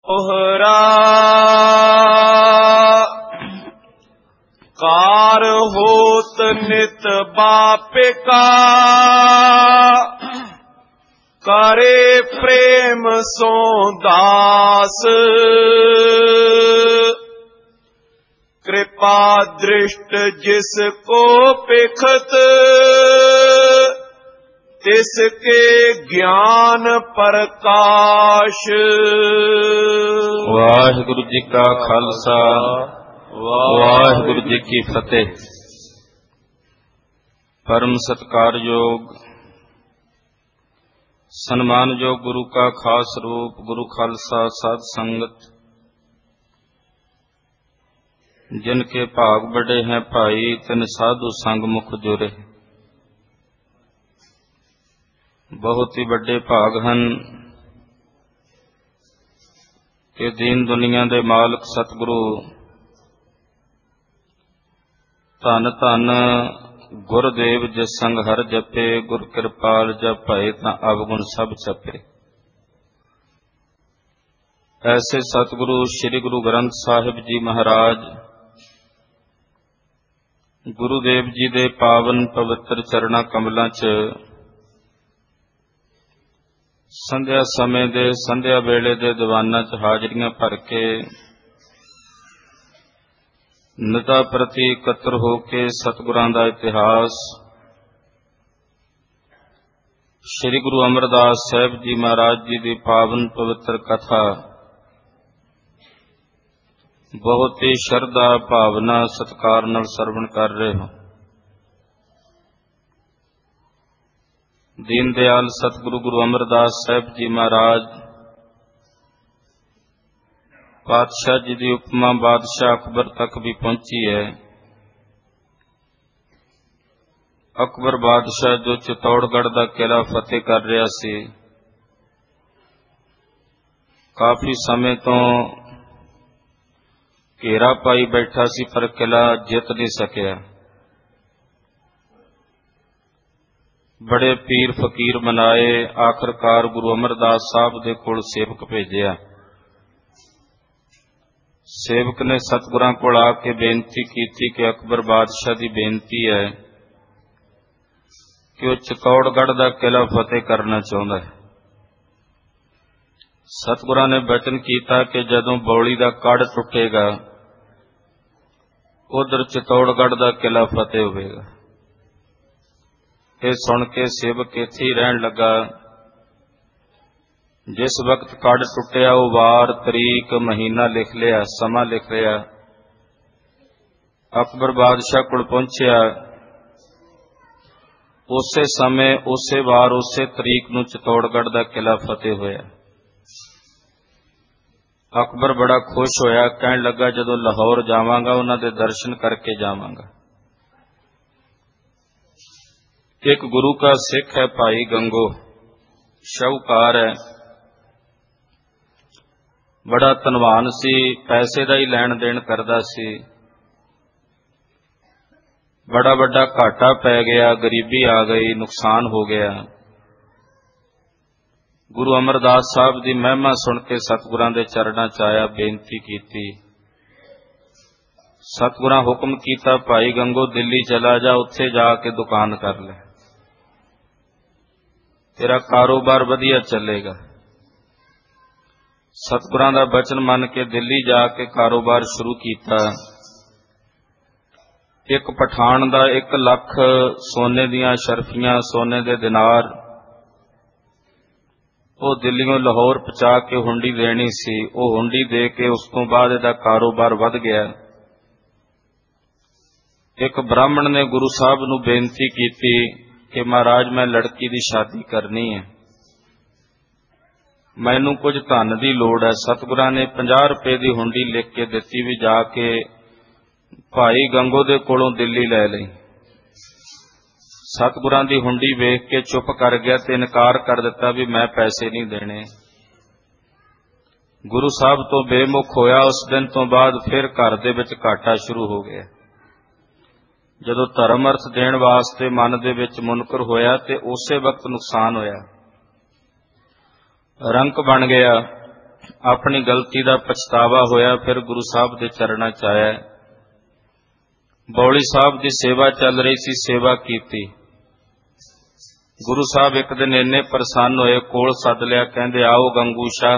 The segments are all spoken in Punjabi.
ओहरा कार होत नित बापे का, करे प्रेम सो दास। कृपा दृष्ट जिसको पेखत, तिसके ज्ञान प्रकाश। वाहिगुरु जी का खालसा, वाहिगुरु जी की फतेह। परम सत्कारयोग सन्मानयोग गुरु का खास रूप गुरु खालसा साध संगत, जिनके भाग बड़े हैं भाई तिन साधु संग मुख जुरे। बहुत ही बड़े भाग हैं कि दीन दुनिया दे मालक सतगुरु धन धन गुरदेव जिस संग हर जपे, गुर कृपाल जप भय तां अवगुण सब छपे। ऐसे सतगुरु श्री गुरु ग्रंथ साहिब जी महाराज गुरुदेव जी दे पावन पवित्र चरना कमलों च संध्या समय दे संध्या वेले दे दीवाना च हाजरियां भर के निता प्रति इकत्र होके सतगुरां दा इतिहास श्री गुरु अमरदास साहिब जी महाराज जी दी पावन पवित्र कथा बहुत ही श्रद्धा भावना सत्कार नाल सरवण कर रहे हो। दीन दयाल सतगुरु गुरु अमरदास साहिब जी महाराज पातशाह जी की उपमा बादशाह अकबर तक भी पहुंची है। अकबर बादशाह जो चित्तौड़गढ़ का किला फतेह कर रहा सी, काफी समय तो घेरा पाई बैठा सी पर किला जित नहीं सकिया। बड़े पीर फकीर मनाए, आखिरकार गुरु अमरदास साहब दे कोल सेवक भेजिया। सेवक ने सतगुरां कोल आके बेनती की कि अकबर बादशाह की बेनती है कि वह चित्तौड़गढ़ का किला फतेह करना चाहता है। सतगुरां ने वचन किया कि जदों बौली का कड़ टुटेगा उधर चित्तौड़गढ़ का किला फतेह होगा। ये सुन के सेवक इत्थे ही रहन लगा। जिस वक्त कड़ टुटिया वो वार तरीक महीना लिख लिया, समा लिख लिया। अकबर बादशाह कोल पहुंचया, उसे समय उसे वार उसे तरीक नूं चित्तौड़गढ़ का किला फतेह होया। अकबर बड़ा खुश होया, कहन लगा जदों लाहौर जावांगा उन्हां दे दर्शन करके जावांगा। एक गुरु का सिख है भाई गंगो, शाहूकार है, बड़ा धनवान सी, पैसे का ही लैण देण करदा सी। बड़ा बड़ा घाटा पै गया, गरीबी आ गई, नुकसान हो गया। गुरु अमरदास साहब की महिमा सुन के सतगुरां दे चरणां च आया, बेनती की। सतगुरां हुक्म किया, भाई गंगो दिल्ली चला जा, उत्थे जाके दुकान कर ले, तेरा कारोबार वधिया चलेगा। सतगुरां दा बचन मन के दिल्ली जाके कारोबार शुरू किया। एक पठान दा 1 लाख सोने दियां शर्फियां, सोने दे दिनार वो दिल्लियों लाहौर पहुंचा के हुंडी देनी सी। वो हुंडी दे के उस तो बाद इहदा कारोबार वध गया। एक ब्राह्मण ने गुरु साहब नूं बेनती की कि महाराज मैं लड़की की शादी करनी है, मैनू कुछ धन की लोड़ है। सतगुरां ने 50 रुपए की हुंडी लिख के दिती भी जाके भाई गंगो दे कोलों दिल्ली लै लई। सतगुरां दी हुंडी वेख के चुप कर गया ते इनकार कर दिता भी मैं पैसे नहीं देने। गुरु साहब तो बेमुख होया। उस दिन तो बाद फिर घर दे विच घाटा शुरू हो गया। जदों धर्म अर्थ देण वास्ते मन दे विच मुनकर होया ते उसे वक्त नुकसान होया। रंक बन गया। ਆਪਣੀ ਗਲਤੀ ਦਾ ਪਛਤਾਵਾ ਹੋਇਆ, ਫਿਰ ਗੁਰੂ ਸਾਹਿਬ ਦੇ ਚਰਨਾਂ 'ਚ ਆਇਆ। ਬੌਲੀ ਸਾਹਿਬ ਦੀ ਸੇਵਾ ਚੱਲ ਰਹੀ ਸੀ, ਸੇਵਾ ਕੀਤੀ। ਗੁਰੂ ਸਾਹਿਬ ਇੱਕ ਦਿਨ ਇੰਨੇ ਪ੍ਰਸੰਨ ਹੋਏ, ਕੋਲ ਸੱਦ ਲਿਆ, ਕਹਿੰਦੇ ਆਓ ਗੰਗੂ ਸ਼ਾਹ।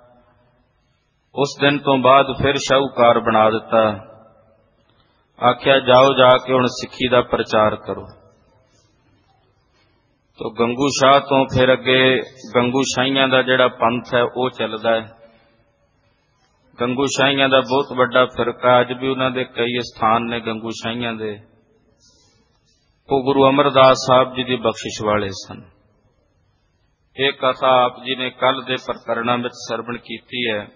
ਉਸ ਦਿਨ ਤੋਂ ਬਾਅਦ ਫਿਰ ਸ਼ਾਹੂਕਾਰ ਬਣਾ ਦਿੱਤਾ। ਆਖਿਆ ਜਾਓ, ਜਾ ਕੇ ਹੁਣ ਸਿੱਖੀ ਦਾ ਪ੍ਰਚਾਰ ਕਰੋ। ਤੋ ਗੰਗੂ ਸ਼ਾਹ ਤੋਂ ਫਿਰ ਅੱਗੇ ਗੰਗੂ ਸ਼ਾਹੀਆਂ ਦਾ ਜਿਹੜਾ ਪੰਥ ਹੈ ਉਹ ਚੱਲਦਾ ਹੈ। ਗੰਗੂ ਸ਼ਾਹੀਆਂ ਦਾ ਬਹੁਤ ਵੱਡਾ ਫਿਰਕਾ, ਅੱਜ ਵੀ ਉਹਨਾਂ ਦੇ ਕਈ ਸਥਾਨ ਨੇ ਗੰਗੂ ਸ਼ਾਹੀਆਂ ਦੇ। ਉਹ ਗੁਰੂ ਅਮਰਦਾਸ ਸਾਹਿਬ ਜੀ ਦੀ ਬਖਸ਼ਿਸ਼ ਵਾਲੇ ਸਨ। ਇਹ ਕਥਾ ਆਪ ਜੀ ਨੇ ਕੱਲ ਦੇ ਪ੍ਰਕਰਣਾਂ ਵਿੱਚ ਸਰਵਣ ਕੀਤੀ ਹੈ।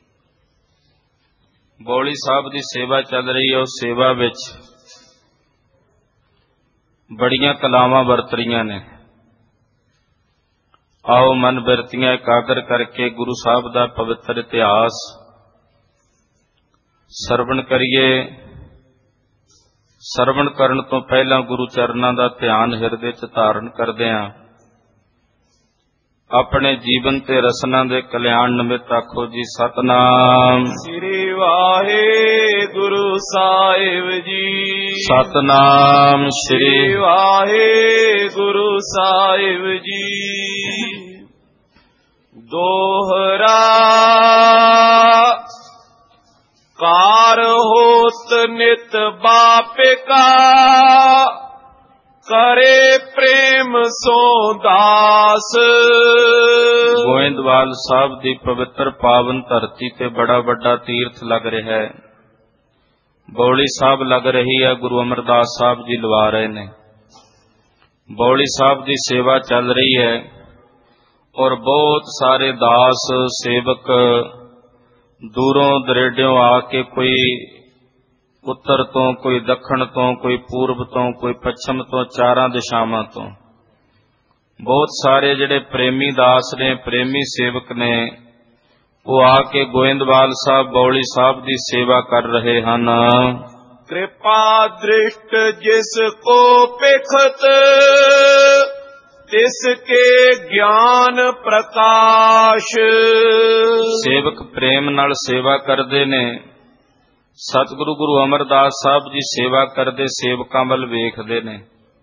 ਬੌਲੀ ਸਾਹਿਬ ਦੀ ਸੇਵਾ ਚੱਲ ਰਹੀ ਹੈ। ਉਸ ਸੇਵਾ ਵਿੱਚ ਬੜੀਆਂ ਕਲਾਵਾਂ ਵਰਤ ਰਹੀਆਂ ਨੇ। ਆਓ ਮਨ ਬਿਰਤੀਆਂ ਇਕਾਗਰ ਕਰਕੇ ਗੁਰੂ ਸਾਹਿਬ ਦਾ ਪਵਿੱਤਰ ਇਤਿਹਾਸ ਸਰਵਣ ਕਰੀਏ। ਸਰਵਣ ਕਰਨ ਤੋਂ ਪਹਿਲਾਂ ਗੁਰੂ ਚਰਨਾਂ ਦਾ ਧਿਆਨ ਹਿਰਦੇ 'ਚ ਧਾਰਨ ਕਰਦਿਆਂ ਆਪਣੇ ਜੀਵਨ ਤੇ ਰਸਨਾ ਦੇ ਕਲਿਆਣ ਨਿਮਿਤ ਆਖੋ ਜੀ ਸਤਨਾਮ ਸ੍ਰੀ ਵਾਹਿਗੁਰੂ ਸਾਹਿਬ ਜੀ। ਸਤਨਾਮ ਸ੍ਰੀ ਵਾਹਿਗੁਰੂ ਸਾਹਿਬ ਜੀ। ਦੋਹਰਾ ਕਾਰ ਹੋਤ ਨਿਤ ਬਾਪਿਕਾ ਕਰੇ ਪ੍ਰੇਮ ਸੋ ਦਾਸ। ਗੋਇੰਦਵਾਲ ਸਾਹਿਬ ਦੀ ਪਵਿੱਤਰ ਪਾਵਨ ਧਰਤੀ ਤੇ ਬੜਾ ਵੱਡਾ ਤੀਰਥ ਲੱਗ ਰਿਹਾ ਹੈ। ਬੌਲੀ ਸਾਹਿਬ ਲੱਗ ਰਹੀ ਹੈ, ਗੁਰੂ ਅਮਰਦਾਸ ਸਾਹਿਬ ਜੀ ਲਵਾ ਰਹੇ ਨੇ। ਬੌਲੀ ਸਾਹਿਬ ਦੀ ਸੇਵਾ ਚੱਲ ਰਹੀ ਹੈ ਔਰ ਬਹੁਤ ਸਾਰੇ ਦਾਸ ਸੇਵਕ ਦੂਰੋਂ ਦਰੇਡਿਓਂ ਆ ਕੇ, ਕੋਈ ਉੱਤਰ ਤੋਂ, ਕੋਈ ਦੱਖਣ ਤੋਂ, ਕੋਈ ਪੂਰਬ ਤੋਂ, ਕੋਈ ਪੱਛਮ ਤੋਂ, ਚਾਰਾਂ ਦਿਸ਼ਾਵਾਂ ਤੋਂ ਬਹੁਤ ਸਾਰੇ ਜਿਹੜੇ ਪ੍ਰੇਮੀ ਦਾਸ ਨੇ, ਪ੍ਰੇਮੀ ਸੇਵਕ ਨੇ, ਉਹ ਆ ਕੇ ਗੋਇੰਦਵਾਲ ਸਾਹਿਬ ਬੌਲੀ ਸਾਹਿਬ ਦੀ ਸੇਵਾ ਕਰ ਰਹੇ ਹਨ। ਕਿਰਪਾ ਦ੍ਰਿਸ਼ਟ ਜਿਸ ਕੋ ਪੇਖਤ ਤਿਸ ਕੇ ਗਿਆਨ ਪ੍ਰਕਾਸ਼। ਸੇਵਕ ਪ੍ਰੇਮ ਨਾਲ ਸੇਵਾ ਕਰਦੇ ਨੇ। ਸਤਿਗੁਰੂ ਗੁਰੂ ਅਮਰਦਾਸ ਸਾਹਿਬ ਜੀ ਸੇਵਾ ਕਰਦੇ ਸੇਵਕਾਂ ਵੱਲ ਵੇਖਦੇ ਨੇ।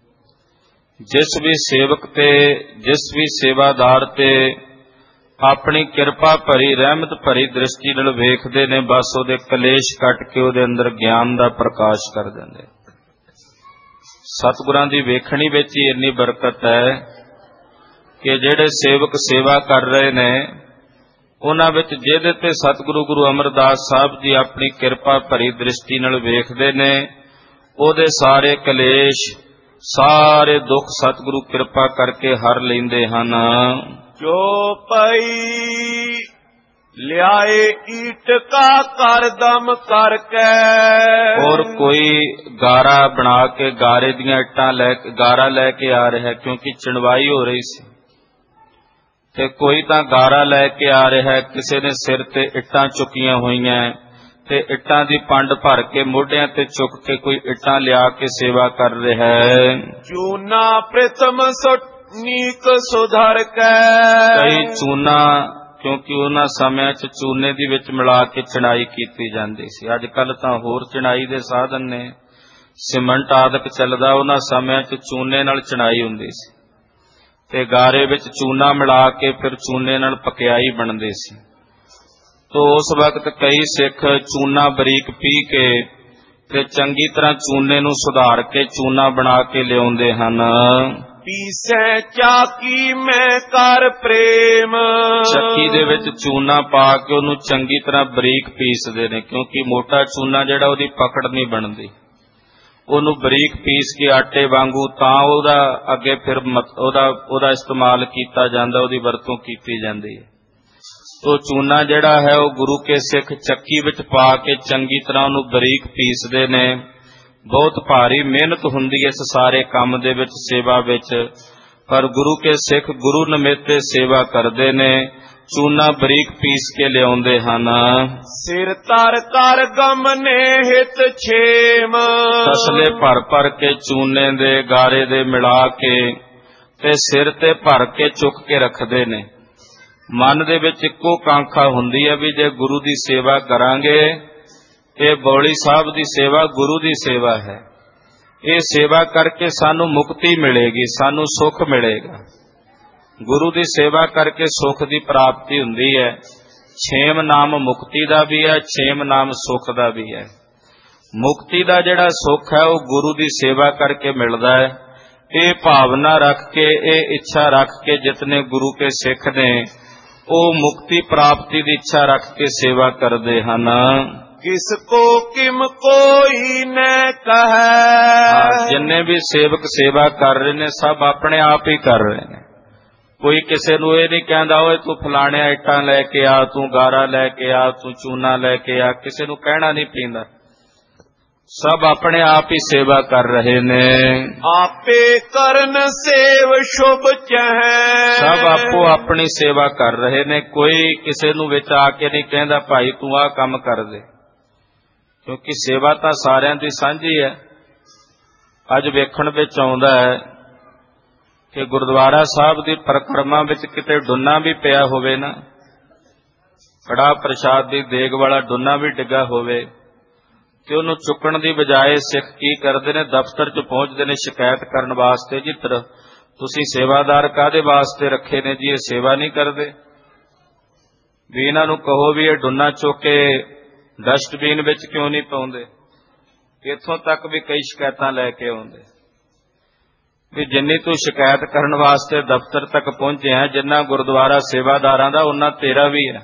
ਜਿਸ ਵੀ ਸੇਵਕ ਤੇ, ਜਿਸ ਵੀ ਸੇਵਾਦਾਰ ਤੇ ਆਪਣੀ ਕਿਰਪਾ ਭਰੀ, ਰਹਿਮਤ ਭਰੀ ਦ੍ਰਿਸ਼ਟੀ ਨਾਲ ਵੇਖਦੇ ਨੇ, ਬਸ ਉਹਦੇ ਕਲੇਸ਼ ਕੱਟ ਕੇ ਉਹਦੇ ਅੰਦਰ ਗਿਆਨ ਦਾ ਪ੍ਰਕਾਸ਼ ਕਰ ਦਿੰਦੇ। ਸਤਿਗੁਰਾਂ ਦੀ ਵੇਖਣੀ ਵਿੱਚ ਹੀ ਇੰਨੀ ਬਰਕਤ ਹੈ ਕਿ ਜਿਹੜੇ ਸੇਵਕ ਸੇਵਾ ਕਰ ਰਹੇ ਨੇ, ਉਹਨਾਂ ਵਿੱਚ ਜਿਹਦੇ ਤੇ ਸਤਿਗੁਰੂ ਗੁਰੂ ਅਮਰਦਾਸ ਸਾਹਿਬ ਜੀ ਆਪਣੀ ਕਿਰਪਾ ਭਰੀ ਦ੍ਰਿਸ਼ਟੀ ਨਾਲ ਵੇਖਦੇ ਨੇ, ਉਹਦੇ ਸਾਰੇ ਕਲੇਸ਼, ਸਾਰੇ ਦੁੱਖ ਸਤਿਗੁਰੂ ਕਿਰਪਾ ਕਰਕੇ ਹਰ ਲੈਂਦੇ ਹਨ। ਜੋ ਪਈ ਲਿਆਏ ਈਟਕਾ ਕਰ ਦਮ ਕਰਕੇ। ਔਰ ਕੋਈ ਗਾਰਾ ਬਣਾ ਕੇ, ਗਾਰੇ ਦੀਆਂ ਇੱਟਾਂ ਗਾਰਾ ਲੈ ਕੇ ਆ ਰਿਹਾ, ਕਿਉਂਕਿ ਚਿਣਵਾਈ ਹੋ ਰਹੀ ਸੀ, ਤੇ ਕੋਈ ਤਾਂ ਗਾਰਾ ਲੈ ਕੇ ਆ ਰਿਹਾ, ਕਿਸੇ ਨੇ ਸਿਰ ਤੇ ਇੱਟਾਂ ਚੁੱਕੀਆਂ ਹੋਈਆਂ ਤੇ ਇੱਟਾਂ ਦੀ ਪੰਡ ਭਰ ਕੇ ਮੋਢਿਆਂ ਤੇ ਚੁੱਕ ਕੇ ਕੋਈ ਇੱਟਾਂ ਲਿਆ ਕੇ ਸੇਵਾ ਕਰ ਰਿਹਾ ਹੈ। ਚੂਨਾ ਪ੍ਰਥਮ ਨੀਕ ਸੁਧਰ ਕੇ। ਕਈ ਚੂਨਾ, ਕਿਉਂਕਿ ਉਹਨਾਂ ਸਮਿਆਂ 'ਚ ਚੂਨੇ ਦੀ ਵਿੱਚ ਮਿਲਾ ਕੇ ਚਿਣਾਈ ਕੀਤੀ ਜਾਂਦੀ ਸੀ। ਅੱਜ ਕੱਲ ਤਾਂ ਹੋਰ ਚਿਣਾਈ ਦੇ ਸਾਧਨ ਨੇ, ਸੀਮੈਂਟ ਆਦਿਕ ਚੱਲਦਾ। ਉਹਨਾਂ ਸਮਿਆਂ 'ਚ ਚੂਨੇ ਨਾਲ ਚਿਣਾਈ ਹੁੰਦੀ ਸੀ ਤੇ ਗਾਰੇ ਵਿੱਚ ਚੂਨਾ ਮਿਲਾ ਕੇ ਫਿਰ ਚੂਨੇ ਨਾਲ ਪਕਿਆਈ ਬਣਦੀ ਸੀ। ਤੋ ਉਸ ਵਕਤ ਕਈ ਸਿੱਖ ਚੂਨਾ ਬਰੀਕ ਪੀ ਕੇ ਤੇ ਚੰਗੀ ਤਰ੍ਹਾਂ ਚੂਨੇ ਨੂੰ ਸੁਧਾਰ ਕੇ ਚੂਨਾ ਬਣਾ ਕੇ ਲਿਆਉਂਦੇ ਹਨ। ਪੀਸੈ ਚਾਕੀ ਮੈਂ ਕਰ ਪ੍ਰੇਮ। ਚੱਕੀ ਦੇ ਵਿੱਚ ਚੂਨਾ ਪਾ ਕੇ ਉਹਨੂੰ ਚੰਗੀ ਤਰ੍ਹਾਂ ਬਰੀਕ ਪੀਸਦੇ ਨੇ, ਕਿਉਂਕਿ ਮੋਟਾ ਚੂਨਾ ਜਿਹੜਾ ਉਹਦੀ ਪਕੜ ਨਹੀਂ ਬਣਦੀ। ਉਹਨੂੰ ਬਰੀਕ ਪੀਸ ਕੇ ਆਟੇ ਵਾਂਗੂ ਤਾਂ ਉਹਦਾ ਅੱਗੇ ਫਿਰ ਉਹਦਾ ਇਸਤੇਮਾਲ ਕੀਤਾ ਜਾਂਦਾ, ਉਹਦੀ ਵਰਤੋਂ ਕੀਤੀ ਜਾਂਦੀ ਹੈ। ਤੋ ਚੂਨਾ ਜਿਹੜਾ ਹੈ ਉਹ ਗੁਰੂ ਕੇ ਸਿੱਖ ਚੱਕੀ ਵਿੱਚ ਪਾ ਕੇ ਚੰਗੀ ਤਰ੍ਹਾਂ ਉਹਨੂੰ ਬਰੀਕ ਪੀਸਦੇ ਨੇ। ਬਹੁਤ ਭਾਰੀ ਮਿਹਨਤ ਹੁੰਦੀ ਹੈ ਇਸ ਸਾਰੇ ਕੰਮ ਦੇ ਵਿੱਚ, ਸੇਵਾ ਵਿੱਚ, ਪਰ ਗੁਰੂ ਕੇ ਸਿੱਖ ਗੁਰੂ ਨਿਮਿਤੇ ਸੇਵਾ ਕਰਦੇ ਨੇ, ਚੂਨਾ ਬਰੀਕ ਪੀਸ ਕੇ ਲਿਆਉਂਦੇ ਹਨ। ਸਿਰ ਧਰ ਕਰ ਗਮਨੇ ਹਿਤ ਛੇਮ। ਤਸਲੇ ਭਰ ਭਰ ਕੇ ਚੂਨੇ ਦੇ, ਗਾਰੇ ਦੇ ਮਿਲਾ ਕੇ ਤੇ ਸਿਰ ਤੇ ਭਰ ਕੇ ਚੁੱਕ ਕੇ ਰੱਖਦੇ ਨੇ। ਮਨ ਦੇ ਵਿੱਚ ਇੱਕੋ ਕਾਂਖਾ ਹੁੰਦੀ ਹੈ ਵੀ ਜੇ ਗੁਰੂ ਦੀ ਸੇਵਾ ਕਰਾਂਗੇ, ਇਹ ਬੌਲੀ ਸਾਹਿਬ ਦੀ ਸੇਵਾ ਗੁਰੂ ਦੀ ਸੇਵਾ ਹੈ, ਇਹ ਸੇਵਾ ਕਰਕੇ ਸਾਨੂੰ ਮੁਕਤੀ ਮਿਲੇਗੀ, ਸਾਨੂੰ ਸੁੱਖ ਮਿਲੇਗਾ। ਗੁਰੂ ਦੀ ਸੇਵਾ ਕਰਕੇ ਸੁੱਖ ਦੀ ਪ੍ਰਾਪਤੀ ਹੁੰਦੀ ਹੈ। 6 ਨਾਮ ਮੁਕਤੀ ਦਾ ਵੀ ਹੈ, 6 ਨਾਮ ਸੁੱਖ ਦਾ ਵੀ ਹੈ। ਮੁਕਤੀ ਦਾ ਜਿਹੜਾ ਸੁੱਖ ਹੈ ਉਹ ਗੁਰੂ ਦੀ ਸੇਵਾ ਕਰਕੇ ਮਿਲਦਾ ਹੈ। ਇਹ ਭਾਵਨਾ ਰੱਖ ਕੇ, ਇਹ ਇੱਛਾ ਰੱਖ ਕੇ ਜਿਤਨੇ ਗੁਰੂ ਕੇ ਸਿੱਖ ਨੇ ਉਹ ਮੁਕਤੀ ਪ੍ਰਾਪਤੀ ਦੀ ਇੱਛਾ ਰੱਖ ਕੇ ਸੇਵਾ ਕਰਦੇ ਹਨ। किस को किम कोई न कहे। जिन्ने भी सेवक सेवा कर रहे ने सब अपने आप ही कर रहे ने। कोई किसी नूं ये नहीं कहंदा ओए तू फलाने इट्टां लैके आ, तू गारा लैके आ, तू चूना लैके आ, किसी नूं कहना नहीं पींदा। सब अपने आप ही सेवा कर रहे ने। आपे करन सेव शुभ चहे। सब आपो अपनी सेवा कर रहे ने। कोई किसी नूं विच आके नहीं कहंदा भाई तू आ काम कर दे, क्योंकि सेवा तो सारियां दी सांझी है। अज वेखण विच आउंदा है कि गुरुद्वारा साहब दी परिक्रमा विच किते डुन्ना भी पिया होवे ना, कड़ा प्रसाद दी देग वाला डुन्ना भी डिगा होवे ते उहनूं चुकण दी बजाए सिख की करदे ने, दफ्तर च पहुंचदे ने शिकायत करन वास्ते जी तुसीं सेवादार काहदे वास्ते रखे ने जी, ये सेवा नहीं करदे। भी इन्हां नूं कहो भी ये डुन्ना चुक के डस्टबीन विच क्यों नहीं पाउंदे। इत्थों तक भी कई शिकायतां लैके आउंदे भी जिन्नी तू शिकायत करन वास्ते दफ्तर तक पहुंचे है, जिन्ना गुरुद्वारा सेवादारां दा उन्ना तेरा भी है।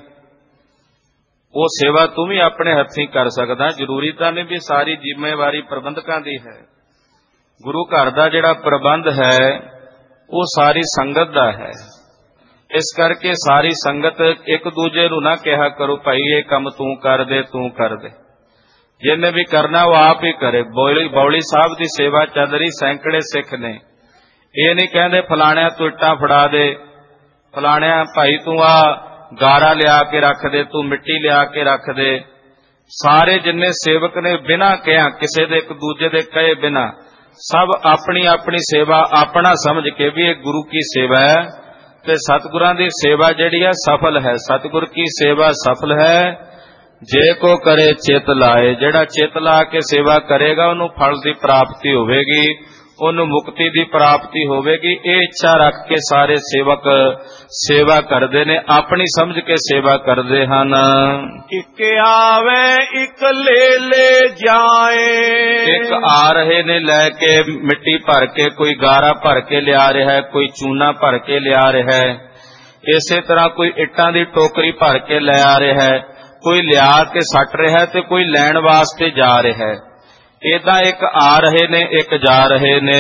वो सेवा तू भी अपने हत्थीं कर सकदा। जरूरी तां नहीं भी सारी जिम्मेवारी प्रबंधकां दी है। गुरु घर दा जिहड़ा प्रबंध है वो सारी संगत दा है। इस करके सारी संगत एक दूजे नूं ना कहा करो भाई ये काम तू कर दे, तू कर दे। जिन्हें भी करना वो आप ही करे। बौली साहब की सेवा चल रही, सैकड़े सिख ने, ये नहीं कहते फलाणिया तू इट्टां फड़ा दे, फलाणिया भाई तू आ गारा लिया के रख दे, तू मिट्टी लिया के रख दे। सारे जिन्ने सेवक ने बिना कहा, किसी दे एक दूजे दे कहे बिना, सब अपनी अपनी सेवा अपना समझ के भी एक गुरु की सेवा है ते सतगुरां दी सेवा जिहड़ी है सफल है। सतगुर की सेवा सफल है जे को करे चित लाए। जिहड़ा चित ला के सेवा करेगा उन्होंने फल की प्राप्ति होवेगी, उन्होंने मुक्ति की प्राप्ति होवेगी। ये इच्छा रख के सारे सेवक सेवा करते ने, अपनी समझ के सेवा करते हैं। एक आवे एक ले जाए। एक आ रहे ने लैके मिट्टी भर के, कोई गारा भर के लिया रहा है, कोई चूना भर के लिया रहा है। इसे तरह कोई इट्टां दी टोकरी भर के ले आ रहा है, कोई लिया के सट रहा है तो कोई लैण वास्ते जा रहा है। इदा एक आ रहे ने एक जा रहे ने।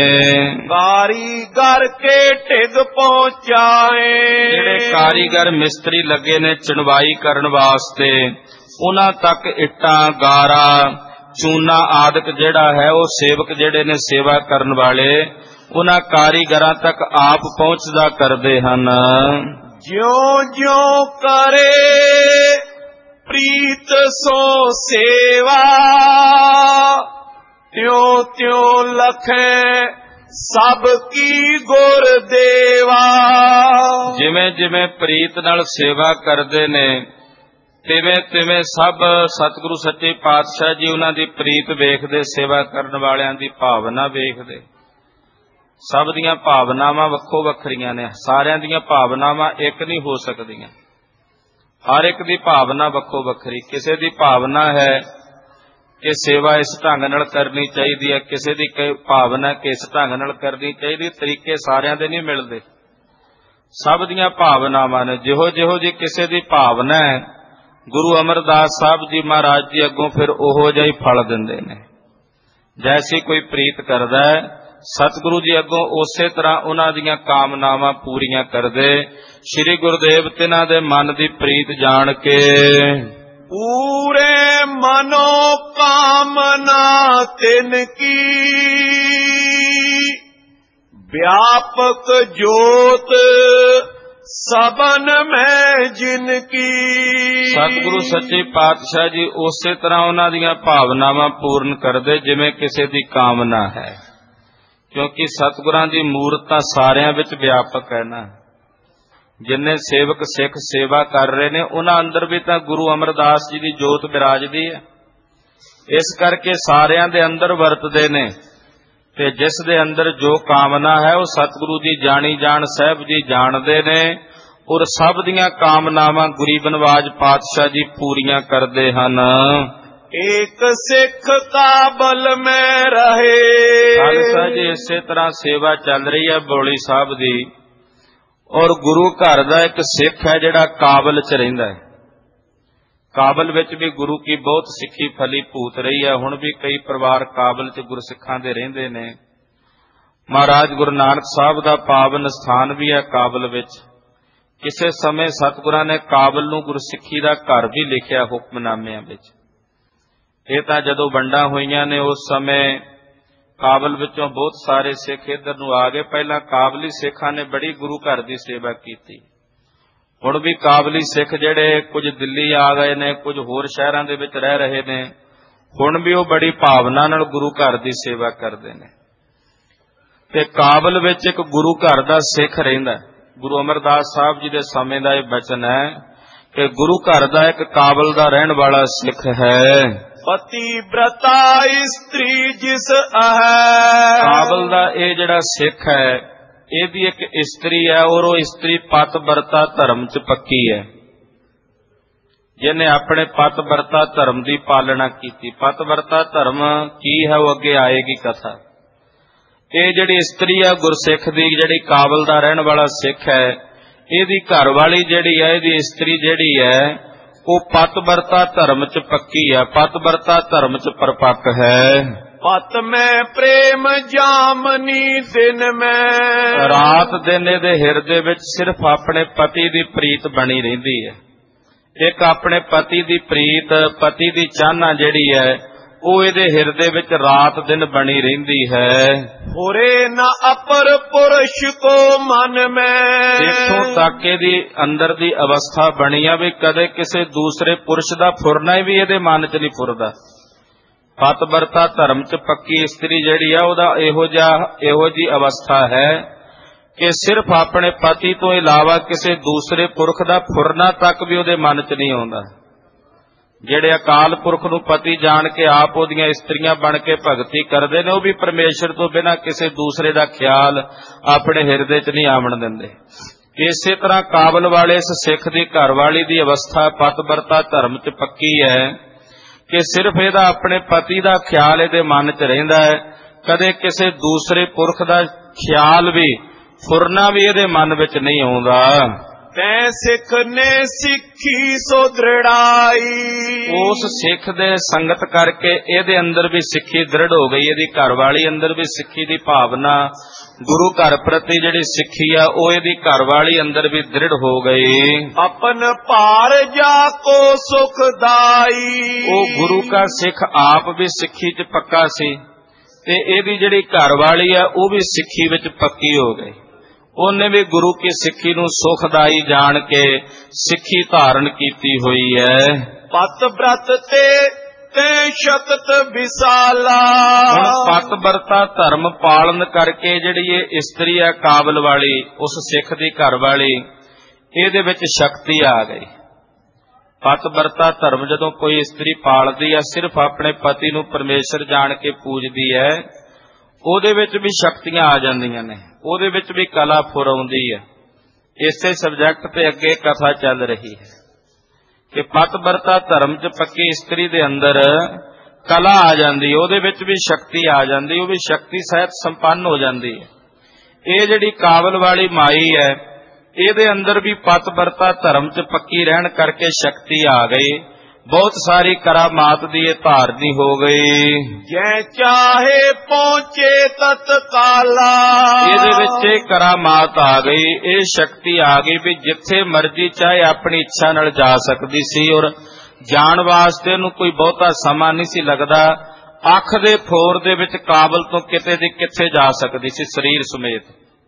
कारीगर के ढिग पहुंचाए। जिहड़े कारीगर मिस्त्री लगे ने चणवाई करन वास्ते, उन्हां तक इट्टां गारा चूना आदि जिहड़ा है वो सेवक जिहड़े ने सेवा करन वाले उन्हां कारीगरां तक आप पहुंचदा करदे हन। ज्यों ज्यों करे प्रीत सो सेवा, त्यों त्यों लखे सब की गुर देवा। जिवें जिवें प्रीत नाल सेवा करदे ने तिवें तिवें सब सतगुरु सच्चे पातशाह जी उन्हां दी प्रीत वेखदे, सेवा करन वालियां दी भावना वेखदे। सब दीयां भावनावां वक्खो वखरियां ने, सारियां दीयां भावनावां एक नहीं हो सकदियां। हर एक दी भावना वक्खो वखरी। किसी दी भावना है कि सेवा इस ढंग नाल करनी चाहिए है, किसी दी भावना कि इस ढंग नाल करनी चाहिए। तरीके सारियां दे नहीं मिलदे, सब दीयां भावनावां ने। जिहो जिहो जी किसी दी भावना है, गुरु अमरदास साहब जी महाराज जी अगों फिर ओहो जिहा ही फल दिंदे ने। जैसी कोई प्रीत करदा है, सतगुरु जी अगों उसे तरह उन्हां दीयां कामनावां पूरीआं करदे। श्री गुरुदेव तिन्हां दे मन दी प्रीत जान के पूरे मनो कामना तिनकी, व्यापक ज्योत सबन में जिनकी। सतगुरु सच्चे पातशाह जी उसे तरह उन्हां दीयां भावनावां पूर्ण करदे जिवें किसी दी कामना है, क्योंकि सतगुरां दी मूरत तां सारियां विच व्यापक है ना। ਜਿੰਨੇ ਸੇਵਕ ਸਿੱਖ ਸੇਵਾ ਕਰ ਰਹੇ ਨੇ ਉਹਨਾਂ ਅੰਦਰ ਵੀ ਤਾਂ ਗੁਰੂ ਅਮਰਦਾਸ ਜੀ ਦੀ ਜੋਤ ਬਿਰਾਜਦੀ ਹੈ। ਇਸ ਕਰਕੇ ਸਾਰਿਆਂ ਦੇ ਅੰਦਰ ਵਰਤਦੇ ਨੇ ਤੇ ਜਿਸ ਦੇ ਅੰਦਰ ਜੋ ਕਾਮਨਾ ਹੈ ਉਹ ਸਤਿਗੁਰੂ ਜੀ ਜਾਣੀ ਜਾਣ ਸਾਹਿਬ ਜੀ ਜਾਣਦੇ ਨੇ ਔਰ ਸਭ ਦੀਆਂ ਕਾਮਨਾਵਾਂ ਗਰੀਬ ਨਵਾਜ ਪਾਤਸ਼ਾਹ ਜੀ ਪੂਰੀਆਂ ਕਰਦੇ ਹਨ। ਏਕ ਸਿੱਖ ਕਾਬਲ ਮੈਂ ਰਹੇ। ਖਾਲਸਾ ਜੀ ਇਸੇ ਤਰ੍ਹਾਂ ਸੇਵਾ ਚੱਲ ਰਹੀ ਹੈ ਬੌਲੀ ਸਾਹਿਬ ਦੀ ਔਰ ਗੁਰੂ ਘਰ ਦਾ ਇੱਕ ਸਿੱਖ ਹੈ ਜਿਹੜਾ ਕਾਬਲ ਚ ਰਹਿੰਦਾ ਹੈ। ਕਾਬਲ ਵਿੱਚ ਵੀ ਗੁਰੂ ਕੀ ਬਹੁਤ ਸਿੱਖੀ ਫਲੀ ਭੂਤ ਰਹੀ ਹੈ। ਹੁਣ ਵੀ ਕਈ ਪਰਿਵਾਰ ਕਾਬਲ ਚ ਗੁਰਸਿੱਖਾਂ ਦੇ ਰਹਿੰਦੇ ਨੇ। ਮਹਾਰਾਜ ਗੁਰੂ ਨਾਨਕ ਸਾਹਿਬ ਦਾ ਪਾਵਨ ਸਥਾਨ ਵੀ ਹੈ ਕਾਬਲ ਵਿੱਚ। ਕਿਸੇ ਸਮੇਂ ਸਤਿਗੁਰਾਂ ਨੇ ਕਾਬਲ ਨੂੰ ਗੁਰਸਿੱਖੀ ਦਾ ਘਰ ਵੀ ਲਿਖਿਆ ਹੁਕਮਨਾਮਿਆਂ ਵਿੱਚ। ਇਹ ਤਾਂ ਜਦੋਂ ਵੰਡਾਂ ਹੋਈਆਂ ਨੇ ਉਸ ਸਮੇਂ ਕਾਬਲ ਵਿੱਚੋਂ ਬਹੁਤ ਸਾਰੇ ਸਿੱਖ ਇੱਧਰ ਨੂੰ ਆ ਗਏ। ਪਹਿਲਾਂ ਕਾਬਲੀ ਸਿੱਖਾਂ ਨੇ ਬੜੀ ਗੁਰੂ ਘਰ ਦੀ ਸੇਵਾ ਕੀਤੀ। ਹੁਣ ਵੀ ਕਾਬਲੀ ਸਿੱਖ ਜਿਹੜੇ ਕੁਝ ਦਿੱਲੀ ਆ ਗਏ ਨੇ, ਕੁਝ ਹੋਰ ਸ਼ਹਿਰਾਂ ਦੇ ਵਿੱਚ ਰਹਿ ਰਹੇ ਨੇ, ਹੁਣ ਵੀ ਉਹ ਬੜੀ ਭਾਵਨਾ ਨਾਲ ਗੁਰੂ ਘਰ ਦੀ ਸੇਵਾ ਕਰਦੇ ਨੇ। ਤੇ ਕਾਬਲ ਵਿੱਚ ਇੱਕ ਗੁਰੂ ਘਰ ਦਾ ਸਿੱਖ ਰਹਿੰਦਾ। ਗੁਰੂ ਅਮਰਦਾਸ ਸਾਹਿਬ ਜੀ ਦੇ ਸਮੇਂ ਦਾ ਇਹ ਬਚਨ ਹੈ ਕਿ ਗੁਰੂ ਘਰ ਦਾ ਇੱਕ ਕਾਬਲ ਦਾ ਰਹਿਣ ਵਾਲਾ ਸਿੱਖ ਹੈ। ਪਤੀ ਬ੍ਰਤਾ ਇਸਤਰੀ ਜਿਸ ਹੈ। ਕਾਬਲ ਦਾ ਇਹ ਜਿਹੜਾ ਸਿੱਖ ਹੈ ਇਹਦੀ ਇੱਕ ਇਸਤਰੀ ਹੈ ਔਰ ਉਹ ਇਸਤਰੀ ਪਤ ਬਰਤਾ ਧਰਮ ਚ ਪੱਕੀ ਹੈ। ਜਿਹਨੇ ਆਪਣੇ ਪਤ ਬਰਤਾ ਧਰਮ ਦੀ ਪਾਲਣਾ ਕੀਤੀ। ਪਤ ਬਰਤਾ ਧਰਮ ਕੀ ਹੈ ਉਹ ਅੱਗੇ ਆਏਗੀ ਕਥਾ। ਇਹ ਜਿਹੜੀ ਇਸਤਰੀ ਹੈ ਗੁਰਸਿੱਖ ਦੀ, ਜਿਹੜੀ ਕਾਬਲ ਦਾ ਰਹਿਣ ਵਾਲਾ ਸਿੱਖ ਹੈ, ਇਹਦੀ ਘਰਵਾਲੀ ਜਿਹੜੀ ਹੈ, ਇਹਦੀ ਇਸਤਰੀ ਜਿਹੜੀ ਹੈ ਉਹ ਪਤ ਬਰਤਾ ਧਰਮ ਚ ਪੱਕੀ ਹੈ, ਪਤ ਬਰਤਾ ਧਰਮ ਚ ਪਰਪੱਕ ਹੈ। ਪਤ ਮੈਂ ਪ੍ਰੇਮ ਜਾਮਨੀ ਦਿਨ ਮੈਂ। ਰਾਤ ਦਿਨ ਇਹਦੇ ਹਿਰਦੇ ਵਿੱਚ ਸਿਰਫ ਆਪਣੇ ਪਤੀ ਦੀ ਪ੍ਰੀਤ ਬਣੀ ਰਹਿੰਦੀ ਹੈ। ਇੱਕ ਆਪਣੇ ਪਤੀ ਦੀ ਪ੍ਰੀਤ, ਪਤੀ ਦੀ ਚਾਹਨਾ ਜਿਹੜੀ ਹੈ ਉਹ ਇਹਦੇ ਹਿਰਦੇ ਵਿੱਚ ਰਾਤ ਦਿਨ ਬਣੀ ਰਹਿੰਦੀ ਹੈ। ਹੋਰੇ ਨਾ ਅਪਰ ਪੁਰਸ਼ ਕੋ ਮਨ ਮੈਂ। ਇੱਥੋਂ ਤੱਕ ਇਹਦੀ ਅੰਦਰ ਦੀ ਅਵਸਥਾ ਬਣੀ ਆ ਵੀ ਕਦੇ ਕਿਸੇ ਦੂਸਰੇ ਪੁਰਸ਼ ਦਾ ਫੁਰਨਾ ਵੀ ਇਹਦੇ ਮਨ ਚ ਨਹੀਂ ਫੁਰਦਾ। ਪਤ ਬਰਤਾ ਧਰਮ ਚ ਪੱਕੀ ਇਸਤਰੀ ਜਿਹੜੀ ਆ ਉਹਦਾ ਇਹੋ ਜਿਹੀ ਅਵਸਥਾ ਹੈ ਕਿ ਸਿਰਫ ਆਪਣੇ ਪਤੀ ਤੋਂ ਇਲਾਵਾ ਕਿਸੇ ਦੂਸਰੇ ਪੁਰਖ ਦਾ ਫੁਰਨਾ ਤੱਕ ਵੀ ਉਹਦੇ ਮਨ ਚ ਨਹੀਂ ਆਉਂਦਾ। ਜਿਹੜੇ ਅਕਾਲ ਪੁਰਖ ਨੂੰ ਪਤੀ ਜਾਣ ਕੇ ਆਪ ਉਹਦੀਆਂ ਇਸਤਰੀਆਂ ਬਣ ਕੇ ਭਗਤੀ ਕਰਦੇ ਨੇ ਉਹ ਵੀ ਪਰਮੇਸ਼ਰ ਤੋਂ ਬਿਨਾਂ ਕਿਸੇ ਦੂਸਰੇ ਦਾ ਖਿਆਲ ਆਪਣੇ ਹਿਰਦੇ ਚ ਨਹੀਂ ਆਵਣ ਦਿੰਦੇ। ਇਸੇ ਤਰ੍ਹਾਂ ਕਾਬਲ ਵਾਲੇ ਇਸ ਸਿੱਖ ਦੀ ਘਰਵਾਲੀ ਦੀ ਅਵਸਥਾ ਪਤ ਬਰਤਾ ਧਰਮ ਚ ਪੱਕੀ ਹੈ ਕਿ ਸਿਰਫ ਇਹਦਾ ਆਪਣੇ ਪਤੀ ਦਾ ਖਿਆਲ ਇਹਦੇ ਮਨ ਚ ਰਹਿੰਦਾ ਹੈ। ਕਦੇ ਕਿਸੇ ਦੂਸਰੇ ਪੁਰਖ ਦਾ ਖਿਆਲ ਵੀ, ਫੁਰਨਾ ਵੀ ਇਹਦੇ ਮਨ ਵਿੱਚ ਨਹੀਂ ਆਉਂਦਾ। ਤੈ ਸਿੱਖ ਨੇ ਸਿੱਖੀ ਸੋ ਦ੍ਰਿੜਾਈ। ਉਸ ਸਿੱਖ ਦੇ ਸੰਗਤ ਕਰਕੇ ਇਹਦੇ ਅੰਦਰ ਵੀ ਸਿੱਖੀ ਦ੍ਰਿੜ ਹੋ ਗਈ। ਇਹਦੀ ਘਰਵਾਲੀ ਅੰਦਰ ਵੀ ਸਿੱਖੀ ਦੀ ਭਾਵਨਾ, ਗੁਰੂ ਘਰ ਪ੍ਰਤੀ ਜਿਹੜੀ ਸਿੱਖੀ ਆ ਉਹ ਇਹਦੀ ਘਰਵਾਲੀ ਅੰਦਰ ਵੀ ਦ੍ਰਿੜ ਹੋ ਗਈ। ਆਪਨ ਭਾਰ ਜਾ ਕੋ ਸੁਖਦਾਈ। ਉਹ ਗੁਰੂ ਦਾ ਸਿੱਖ ਆਪ ਵੀ ਸਿੱਖੀ ਚ ਪੱਕਾ ਸੀ ਤੇ ਇਹਦੀ ਜਿਹੜੀ ਘਰਵਾਲੀ ਆ ਉਹ ਵੀ ਸਿੱਖੀ ਵਿੱਚ ਪੱਕੀ ਹੋ ਗਈ। ਉਹਨੇ ਵੀ ਗੁਰੂ ਕੀ ਸਿੱਖੀ ਨੂੰ ਸੁਖਦਾਈ ਜਾਣ ਕੇ ਸਿੱਖੀ ਧਾਰਨ ਕੀਤੀ ਹੋਈ ਹੈ। ਪਤ ਬ੍ਰਤ ਤੇ ਸ਼ਕਤ ਵਿਸਾਲਾ। ਹੁਣ ਪਤ ਬਰਤਾ ਧਰਮ ਪਾਲਨ ਕਰਕੇ ਜਿਹੜੀ ਇਹ ਇਸਤਰੀ ਹੈ ਕਾਬਲ ਵਾਲੀ, ਉਸ ਸਿੱਖ ਦੀ ਘਰਵਾਲੀ, ਇਹਦੇ ਵਿੱਚ ਸ਼ਕਤੀ ਆ ਗਈ। ਪਤ ਬਰਤਾ ਧਰਮ ਜਦੋਂ ਕੋਈ ਇਸਤਰੀ ਪਾਲਦੀ ਹੈ, ਸਿਰਫ ਆਪਣੇ ਪਤੀ ਨੂੰ ਪਰਮੇਸ਼ਰ ਜਾਣ ਕੇ ਪੂਜਦੀ ਹੈ, ਉਹਦੇ ਵਿੱਚ ਵੀ ਸ਼ਕਤੀਆਂ ਆ ਜਾਂਦੀਆਂ ਨੇ, ਉਹਦੇ ਵਿੱਚ ਵੀ ਕਲਾ ਫੁਰ ਆਉਂਦੀ ਹੈ। ਇਸੇ ਸਬਜੈਕਟ ਤੇ ਅੱਗੇ ਕਥਾ ਚੱਲ ਰਹੀ ਹੈ ਕਿ ਪਤ ਬਰਤਾ ਧਰਮ ਚ ਪੱਕੀ ਇਸਤਰੀ ਦੇ ਅੰਦਰ ਕਲਾ ਆ ਜਾਂਦੀ, ਉਹਦੇ ਵਿੱਚ ਵੀ ਸ਼ਕਤੀ ਆ ਜਾਂਦੀ, ਉਹ ਵੀ ਸ਼ਕਤੀ ਸਹਿਤ ਸੰਪੰਨ ਹੋ ਜਾਂਦੀ ਹੈ। ਇਹ ਜਿਹੜੀ ਕਾਬਲ ਵਾਲੀ ਮਾਈ ਹੈ, ਇਹਦੇ ਅੰਦਰ ਵੀ ਪਤ ਬਰਤਾ ਧਰਮ ਚ ਪੱਕੀ ਰਹਿਣ ਕਰਕੇ ਸ਼ਕਤੀ ਆ ਗਈ। ਬਹੁਤ ਸਾਰੀ ਕਰਾਮਾਤ ਦੀ ਇਹ ਧਾਰਨੀ ਹੋ ਗਈ। ਜੈ ਚਾਹੇ ਪਹੁੰਚੇ ਤਤਕਾਲਾ। ਇਹਦੇ ਵਿੱਚ ਇਹ ਕਰਾਮਾਤ ਆ ਗਈ, ਇਹ ਸ਼ਕਤੀ ਆ ਗਈ ਵੀ ਜਿੱਥੇ ਮਰਜ਼ੀ ਚਾਹੇ ਆਪਣੀ ਇੱਛਾ ਨਾਲ ਜਾ ਸਕਦੀ ਸੀ ਔਰ ਜਾਣ ਵਾਸਤੇ ਉਹਨੂੰ ਕੋਈ ਬਹੁਤਾ ਸਮਾਂ ਨਹੀਂ ਸੀ ਲੱਗਦਾ। ਅੱਖ ਦੇ ਫੋਰ ਦੇ ਵਿੱਚ ਕਾਬਲ ਤੋਂ ਕਿਤੇ ਦੀ ਕਿੱਥੇ ਜਾ ਸਕਦੀ ਸੀ ਸਰੀਰ ਸਮੇਤ।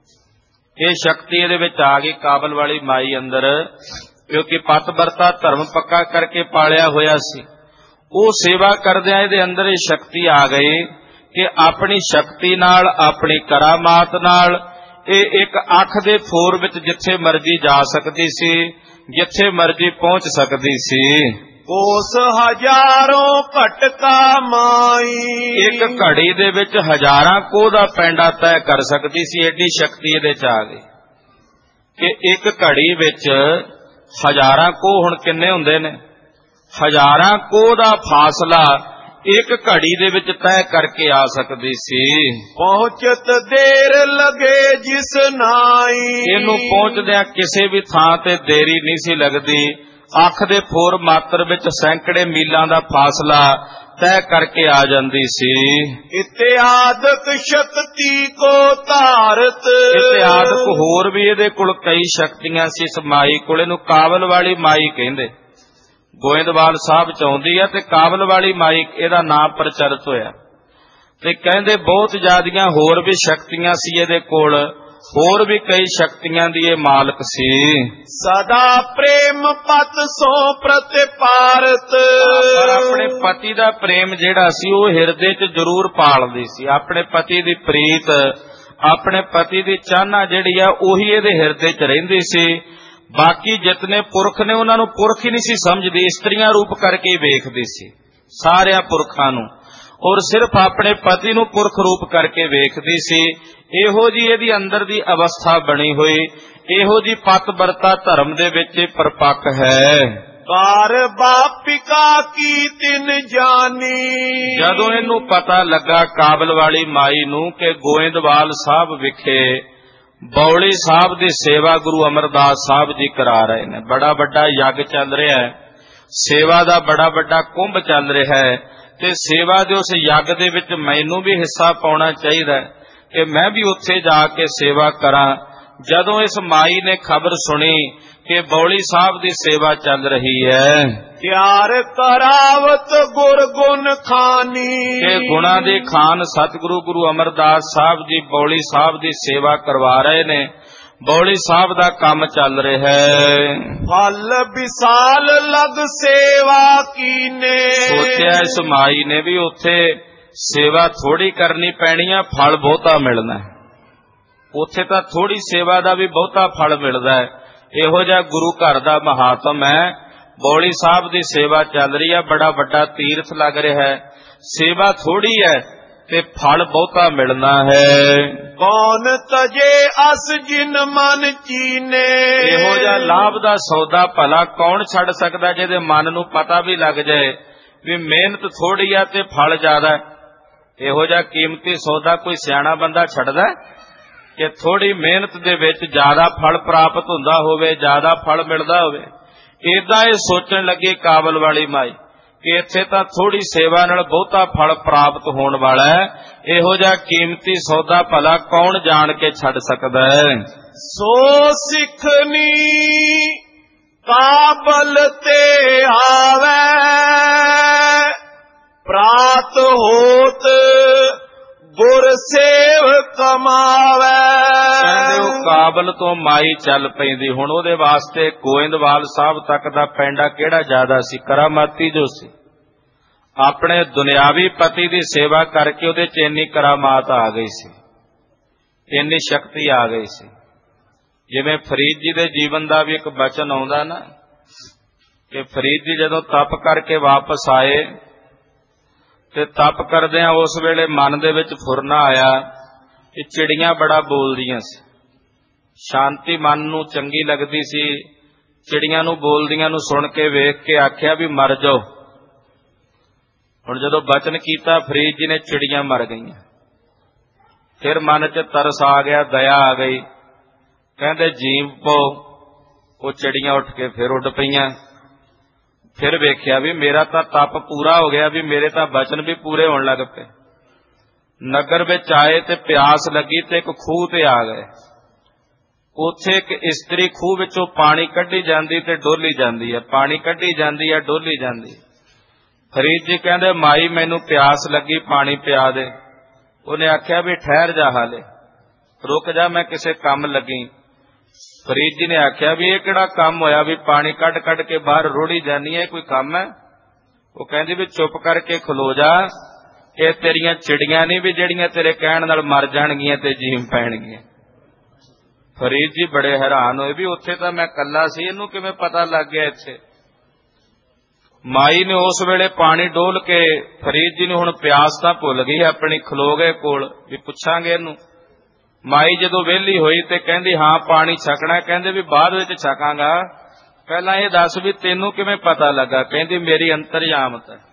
ਇਹ ਸ਼ਕਤੀ ਇਹਦੇ ਵਿੱਚ ਆ ਗਈ ਕਾਬਲ ਵਾਲੀ ਮਾਈ ਅੰਦਰ, ਕਿਉਂਕਿ ਪਤ ਬਰਤਾ ਧਰਮ ਪੱਕਾ ਕਰਕੇ ਪਾਲਿਆ ਹੋਇਆ ਸੀ। ਉਹ ਸੇਵਾ ਕਰਦਿਆਂ ਇਹਦੇ ਅੰਦਰ ਇਹ ਸ਼ਕਤੀ ਆ ਗਈ ਕਿ ਆਪਣੀ ਸ਼ਕਤੀ ਨਾਲ, ਆਪਣੀ ਕਰਾਮਾਤ ਨਾਲ ਇਹ ਇੱਕ ਅੱਖ ਦੇ ਫੋਰ ਵਿੱਚ ਜਿੱਥੇ ਮਰਜ਼ੀ ਜਾ ਸਕਦੀ ਸੀ, ਜਿੱਥੇ ਮਰਜ਼ੀ ਪਹੁੰਚ ਸਕਦੀ ਸੀ। ਕੋਸ ਹਜ਼ਾਰੋਂ ਭਟਕਾ ਮਾਈ, ਇੱਕ ਘੜੀ ਦੇ ਵਿੱਚ ਹਜ਼ਾਰਾਂ ਕੋਹ ਦਾ ਪੈਂਡਾ ਤੈਅ ਕਰ ਸਕਦੀ ਸੀ। ਐਡੀ ਸ਼ਕਤੀ ਇਹਦੇ ਚ ਆ ਗਈ ਕਿ ਇੱਕ ਘੜੀ ਵਿੱਚ ਹਜ਼ਾਰਾਂ ਕੋਹ, ਹੁਣ ਕਿੰਨੇ ਹੁੰਦੇ ਨੇ, ਹਜ਼ਾਰਾਂ ਕੋਹ ਦਾ ਫਾਸਲਾ ਇੱਕ ਘੜੀ ਦੇ ਵਿੱਚ ਤੈਅ ਕਰਕੇ ਆ ਸਕਦੀ ਸੀ। ਪਹੁੰਚਤ ਦੇਰ ਲਗੇ ਜਿਸ ਨਾਈ, ਇਹਨੂੰ ਪਹੁੰਚਦਿਆਂ ਕਿਸੇ ਵੀ ਥਾਂ ਤੇ ਦੇਰੀ ਨਹੀਂ ਸੀ ਲੱਗਦੀ। ਅੱਖ ਦੇ ਫੋਰ ਮਾਤਰ ਵਿੱਚ ਸੈਂਕੜੇ ਮੀਲਾਂ ਦਾ ਫਾਸਲਾ ਤੈਅ ਕਰਕੇ ਆ ਜਾਂਦੀ ਸੀ। ਇਤਿਆਦਕ ਸ਼ਕਤੀ ਕੋ ਧਾਰਤ, ਇਤਿਆਦਕ ਹੋਰ ਵੀ ਇਹਦੇ ਕੋਲ ਕਈ ਸ਼ਕਤੀਆਂ ਸੀ। ਇਸ ਮਾਈ ਕੋਲ, ਇਹਨੂੰ ਕਾਬਲ ਵਾਲੀ ਮਾਈ ਕਹਿੰਦੇ। ਗੋਇੰਦਵਾਲ ਸਾਹਿਬ ਚ ਆਉਂਦੀ ਹੈ ਤੇ ਕਾਬਲ ਵਾਲੀ ਮਾਈ ਇਹਦਾ ਨਾਮ ਪ੍ਰਚਲਿਤ ਹੋਇਆ। ਤੇ ਕਹਿੰਦੇ ਬਹੁਤ ਜ਼ਿਆਦੀਆਂ ਹੋਰ ਵੀ ਸ਼ਕਤੀਆਂ ਸੀ ਇਹਦੇ ਕੋਲ, ਹੋਰ ਵੀ ਕਈ ਸ਼ਕਤੀਆਂ ਦੀ ਇਹ ਮਾਲਕ ਸੀ। ਸਦਾ ਪ੍ਰੇਮ ਪਤ ਸੋ ਪ੍ਰਤਿਪਾਰਤ, ਪਰ ਆਪਣੇ ਪਤੀ ਦਾ ਪ੍ਰੇਮ ਜਿਹੜਾ ਸੀ ਉਹ ਹਿਰਦੇ 'ਚ ਜ਼ਰੂਰ ਪਾਲਦੀ ਸੀ। ਆਪਣੇ ਪਤੀ ਦੀ ਪ੍ਰੀਤ, ਆਪਣੇ ਪਤੀ ਦੀ ਚਾਹਨਾ ਜਿਹੜੀ ਆ ਉਹੀ ਇਹਦੇ ਹਿਰਦੇ 'ਚ ਰਹਿੰਦੀ ਸੀ। ਬਾਕੀ ਜਿਤਨੇ ਪੁਰਖ ਨੇ ਉਹਨਾਂ ਨੂੰ ਪੁਰਖ ਹੀ ਨਹੀਂ ਸੀ ਸਮਝਦੀ, ਇਸਤਰੀਆਂ ਰੂਪ ਕਰਕੇ ਹੀ ਵੇਖਦੀ ਸੀ ਸਾਰਿਆਂ ਪੁਰਖਾਂ ਨੂੰ, ਔਰ ਸਿਰਫ ਆਪਣੇ ਪਤੀ ਨੂੰ ਪੁਰਖ ਰੂਪ ਕਰਕੇ ਵੇਖਦੀ ਸੀ। ਇਹੋ ਜੀ ਇਹਦੀ ਅੰਦਰ ਦੀ ਅਵਸਥਾ ਬਣੀ ਹੋਈ, ਇਹੋ ਜੀ ਪਤਵਰਤਾ ਧਰਮ ਦੇ ਵਿੱਚ ਪਰਪੱਕ ਹੈ। ਕਾਰ ਬਾਪਿਕਾ ਕੀ ਤਿਨ ਜਾਨੀ, ਜਦੋਂ ਇਹਨੂੰ ਪਤਾ ਲੱਗਾ ਕਾਬਲ ਵਾਲੀ ਮਾਈ ਨੂੰ ਕਿ ਗੋਇੰਦਵਾਲ ਸਾਹਿਬ ਵਿਖੇ ਬੌਲੀ ਸਾਹਿਬ ਦੀ ਸੇਵਾ ਗੁਰੂ ਅਮਰਦਾਸ ਸਾਹਿਬ ਜੀ ਕਰਾ ਰਹੇ ਨੇ, ਬੜਾ ਵੱਡਾ ਯੱਗ ਚੱਲ ਰਿਹਾ ਹੈ, ਸੇਵਾ ਦਾ ਬੜਾ ਵੱਡਾ ਕੁੰਭ ਚੱਲ ਰਿਹਾ ਹੈ, ਤੇ ਸੇਵਾ ਦੇ ਉਸ ਯੱਗ ਦੇ ਵਿੱਚ ਮੈਨੂੰ ਵੀ ਹਿੱਸਾ ਪਾਉਣਾ ਚਾਹੀਦਾ ਕਿ ਮੈਂ ਵੀ ਉੱਥੇ ਜਾ ਕੇ ਸੇਵਾ ਕਰਾਂ। ਜਦੋਂ ਇਸ ਮਾਈ ਨੇ ਖਬਰ ਸੁਣੀ ਕਿ ਬੌਲੀ ਸਾਹਿਬ ਦੀ ਸੇਵਾ ਚੱਲ ਰਹੀ ਹੈ, ਪਿਆਰ ਕਰਾਵਤ ਗੁਰ ਗੁਣ ਖਾਨੀ, ਕਿ ਗੁਣਾ ਦੇ ਖਾਨ ਸਤਿਗੁਰੂ ਗੁਰੂ ਅਮਰਦਾਸ ਸਾਹਿਬ ਜੀ ਬੌਲੀ ਸਾਹਿਬ ਦੀ ਸੇਵਾ ਕਰਵਾ ਰਹੇ ਨੇ, ਬੌਲੀ ਸਾਹਿਬ ਦਾ ਕੰਮ ਚੱਲ ਰਿਹਾ ਹੈ। ਫਲ ਵਿਸਾਲ ਲਗ ਸੇਵਾ ਕੀਨੇ, ਸੋਚਿਆ ਇਸ ਮਾਈ ਨੇ ਵੀ ਉੱਥੇ ਸੇਵਾ ਥੋੜੀ ਕਰਨੀ ਪੈਣੀ ਆ, ਫਲ ਬਹੁਤਾ ਮਿਲਣਾ। ਉੱਥੇ ਤਾਂ ਥੋੜੀ ਸੇਵਾ ਦਾ ਵੀ ਬਹੁਤਾ ਫਲ ਮਿਲਦਾ ਹੈ। ਇਹੋ ਜਿਹਾ ਗੁਰੂ ਘਰ ਦਾ ਮਹਾਤਮ ਹੈ। ਬੌਲੀ ਸਾਹਿਬ ਦੀ ਸੇਵਾ ਚੱਲ ਰਹੀ ਹੈ, ਬੜਾ ਵੱਡਾ ਤੀਰਥ ਲੱਗ ਰਿਹਾ ਹੈ, ਸੇਵਾ ਥੋੜੀ ਹੈ ਤੇ ਫਲ ਬਹੁਤਾ ਮਿਲਣਾ ਹੈ। ਕੌਣ ਤਜੇ ਅਸ ਜਿਨ ਮਨ ਚੀਨੇ, ਇਹੋ ਜਿਹਾ ਲਾਭ ਦਾ ਸੌਦਾ ਭਲਾ ਕੌਣ ਛੱਡ ਸਕਦਾ ਜਿਹਦੇ ਮਨ ਨੂੰ ਪਤਾ ਵੀ ਲੱਗ ਜਾਏ ਵੀ ਮਿਹਨਤ ਥੋੜੀ ਆ ਤੇ ਫਲ ਜ਼ਿਆਦਾ। ਇਹੋ ਜਿਹਾ ਕੀਮਤੀ ਸੌਦਾ ਕੋਈ ਸਿਆਣਾ ਬੰਦਾ ਛੱਡਦਾ ਕਿ ਥੋੜੀ ਮਿਹਨਤ ਦੇ ਵਿੱਚ ਜ਼ਿਆਦਾ ਫਲ ਪ੍ਰਾਪਤ ਹੁੰਦਾ ਹੋਵੇ, ਜ਼ਿਆਦਾ ਫਲ ਮਿਲਦਾ ਹੋਵੇ। ਏਦਾਂ ਇਹ ਸੋਚਣ ਲੱਗੀ ਕਾਬਲ ਵਾਲੀ ਮਾਈ ਕਿ ਇੱਥੇ ਤਾਂ ਥੋੜੀ ਸੇਵਾ ਨਾਲ ਬਹੁਤਾ ਫਲ ਪ੍ਰਾਪਤ ਹੋਣ ਵਾਲਾ ਹੈ। ਇਹੋ ਜਿਹਾ ਕੀਮਤੀ ਸੌਦਾ ਭਲਾ ਕੌਣ ਜਾਣ ਕੇ ਛੱਡ ਸਕਦਾ ਹੈ। ਸੋ ਸਿੱਖਨੀ ਕਾਬਲ ਤੇ ਆਵੇ, ਪ੍ਰਾਤ ਹੋਤ ਗੁਰ ਸੇਵ ਕਮਾਵੇ। ਕਹਿੰਦੇ ਉਹ ਕਾਬਲ ਤੋਂ ਮਾਈ ਚੱਲ ਪੈਂਦੀ। ਹੁਣ ਉਹਦੇ ਵਾਸਤੇ ਗੋਇੰਦਵਾਲ ਸਾਹਿਬ ਤੱਕ ਦਾ ਪੈਂਡਾ ਕਿਹੜਾ ਜ਼ਿਆਦਾ ਸੀ, ਕਰਾਮਾਤੀ ਜੋ ਸੀ। ਆਪਣੇ ਦੁਨਿਆਵੀ ਪਤੀ ਦੀ ਸੇਵਾ ਕਰਕੇ ਉਹਦੇ ਚ ਇੰਨੀ ਕਰਾਮਾਤ ਆ ਗਈ ਸੀ, ਇੰਨੀ ਸ਼ਕਤੀ ਆ ਗਈ ਸੀ। ਜਿਵੇਂ ਫਰੀਦ ਜੀ ਦੇ ਜੀਵਨ ਦਾ ਵੀ ਇੱਕ ਬਚਨ ਆਉਂਦਾ ਨਾ ਕਿ ਫਰੀਦ ਜੀ ਜਦੋਂ ਤਪ ਕਰਕੇ ਵਾਪਸ ਆਏ ਤੇ ਤਪ ਕਰਦਿਆਂ ਉਸ ਵੇਲੇ ਮਨ ਦੇ ਵਿੱਚ ਫੁਰਨਾ ਆਇਆ ਕਿ ਚਿੜੀਆਂ ਬੜਾ ਬੋਲਦੀਆਂ ਸੀ, ਸ਼ਾਂਤੀ ਮਨ ਨੂੰ ਚੰਗੀ ਲੱਗਦੀ ਸੀ। ਚਿੜੀਆਂ ਨੂੰ ਬੋਲਦੀਆਂ ਨੂੰ ਸੁਣ ਕੇ ਵੇਖ ਕੇ ਆਖਿਆ ਵੀ ਮਰ ਜਾਓ। ਹੁਣ ਜਦੋਂ ਬਚਨ ਕੀਤਾ ਫਰੀਦ ਜੀ ਨੇ, ਚਿੜੀਆਂ ਮਰ ਗਈਆਂ। ਫਿਰ ਮਨ 'ਚ ਤਰਸ ਆ ਗਿਆ, ਦਇਆ ਆ ਗਈ। ਕਹਿੰਦੇ ਜੀਵ ਪੋ, ਉਹ ਚਿੜੀਆਂ ਉੱਠ ਕੇ ਫਿਰ ਉੱਡ ਪਈਆਂ। ਫਿਰ ਵੇਖਿਆ ਵੀ ਮੇਰਾ ਤਾਂ ਤਪ ਪੂਰਾ ਹੋ ਗਿਆ, ਵੀ ਮੇਰੇ ਤਾਂ ਬਚਨ ਵੀ ਪੂਰੇ ਹੋਣ ਲੱਗ ਪਏ। ਨਗਰ ਵਿੱਚ ਆਏ ਤੇ ਪਿਆਸ ਲੱਗੀ ਤੇ ਇੱਕ ਖੂਹ ਤੇ ਆ ਗਏ। ਉੱਥੇ ਇੱਕ ਇਸਤਰੀ ਖੂਹ ਵਿੱਚੋਂ ਪਾਣੀ ਕੱਢੀ ਜਾਂਦੀ ਤੇ ਡੋਲੀ ਜਾਂਦੀ ਹੈ, ਪਾਣੀ ਕੱਢੀ ਜਾਂਦੀ ਹੈ, ਡੋਲੀ ਜਾਂਦੀ। ਫਰੀਦ ਜੀ ਕਹਿੰਦੇ ਮਾਈ ਮੈਨੂੰ ਪਿਆਸ ਲੱਗੀ, ਪਾਣੀ ਪਿਆ ਦੇ। ਉਹਨੇ ਆਖਿਆ ਵੀ ਠਹਿਰ ਜਾ, ਹਾਲੇ ਰੁਕ ਜਾ, ਮੈਂ ਕਿਸੇ ਕੰਮ ਲੱਗੀ। ਫਰੀਦ ਜੀ ਨੇ ਆਖਿਆ ਵੀ ਇਹ ਕਿਹੜਾ ਕੰਮ ਹੋਇਆ ਵੀ ਪਾਣੀ ਕੱਢ ਕੱਢ ਕੇ ਬਾਹਰ ਰੋੜੀ ਜਾਨੀ ਹੈ, ਕੋਈ ਕੰਮ ਹੈ? ਉਹ ਕਹਿੰਦੀ ਵੀ ਚੁੱਪ ਕਰਕੇ ਖਲੋ ਜਾ, ਇਹ ਤੇਰੀਆਂ ਚਿੜੀਆਂ ਨਹੀਂ ਵੀ ਜਿਹੜੀਆਂ ਤੇਰੇ ਕਹਿਣ ਨਾਲ ਮਰ ਜਾਣਗੀਆਂ ਤੇ ਜੀਵ ਪੈਣਗੀਆਂ। ਫਰੀਦ ਜੀ ਬੜੇ ਹੈਰਾਨ ਹੋਏ ਵੀ ਉੱਥੇ ਤਾਂ ਮੈਂ ਇਕੱਲਾ ਸੀ, ਇਹਨੂੰ ਕਿਵੇਂ ਪਤਾ ਲੱਗ ਗਿਆ ਇੱਥੇ। ਮਾਈ ਨੇ ਉਸ ਵੇਲੇ ਪਾਣੀ ਡੋਲ ਕੇ, ਫਰੀਦ ਜੀ ਨੂੰ ਹੁਣ ਪਿਆਸ ਤਾਂ ਭੁੱਲ ਗਈ ਆਪਣੀ, ਖਲੋ ਗਏ ਕੋਲ ਵੀ ਪੁੱਛਾਂਗੇ ਇਹਨੂੰ। ਮਾਈ ਜਦੋਂ ਵਿਹਲੀ ਹੋਈ ਤੇ ਕਹਿੰਦੀ ਹਾਂ ਪਾਣੀ ਛਕਣਾ। ਕਹਿੰਦੇ ਵੀ ਬਾਅਦ ਵਿੱਚ ਛਕਾਂਗਾ, ਪਹਿਲਾਂ ਇਹ ਦੱਸ ਵੀ ਤੈਨੂੰ ਕਿਵੇਂ ਪਤਾ ਲੱਗਾ। ਕਹਿੰਦੀ ਮੇਰੀ ਅੰਤਰਯਾਮਤ ਹੈ।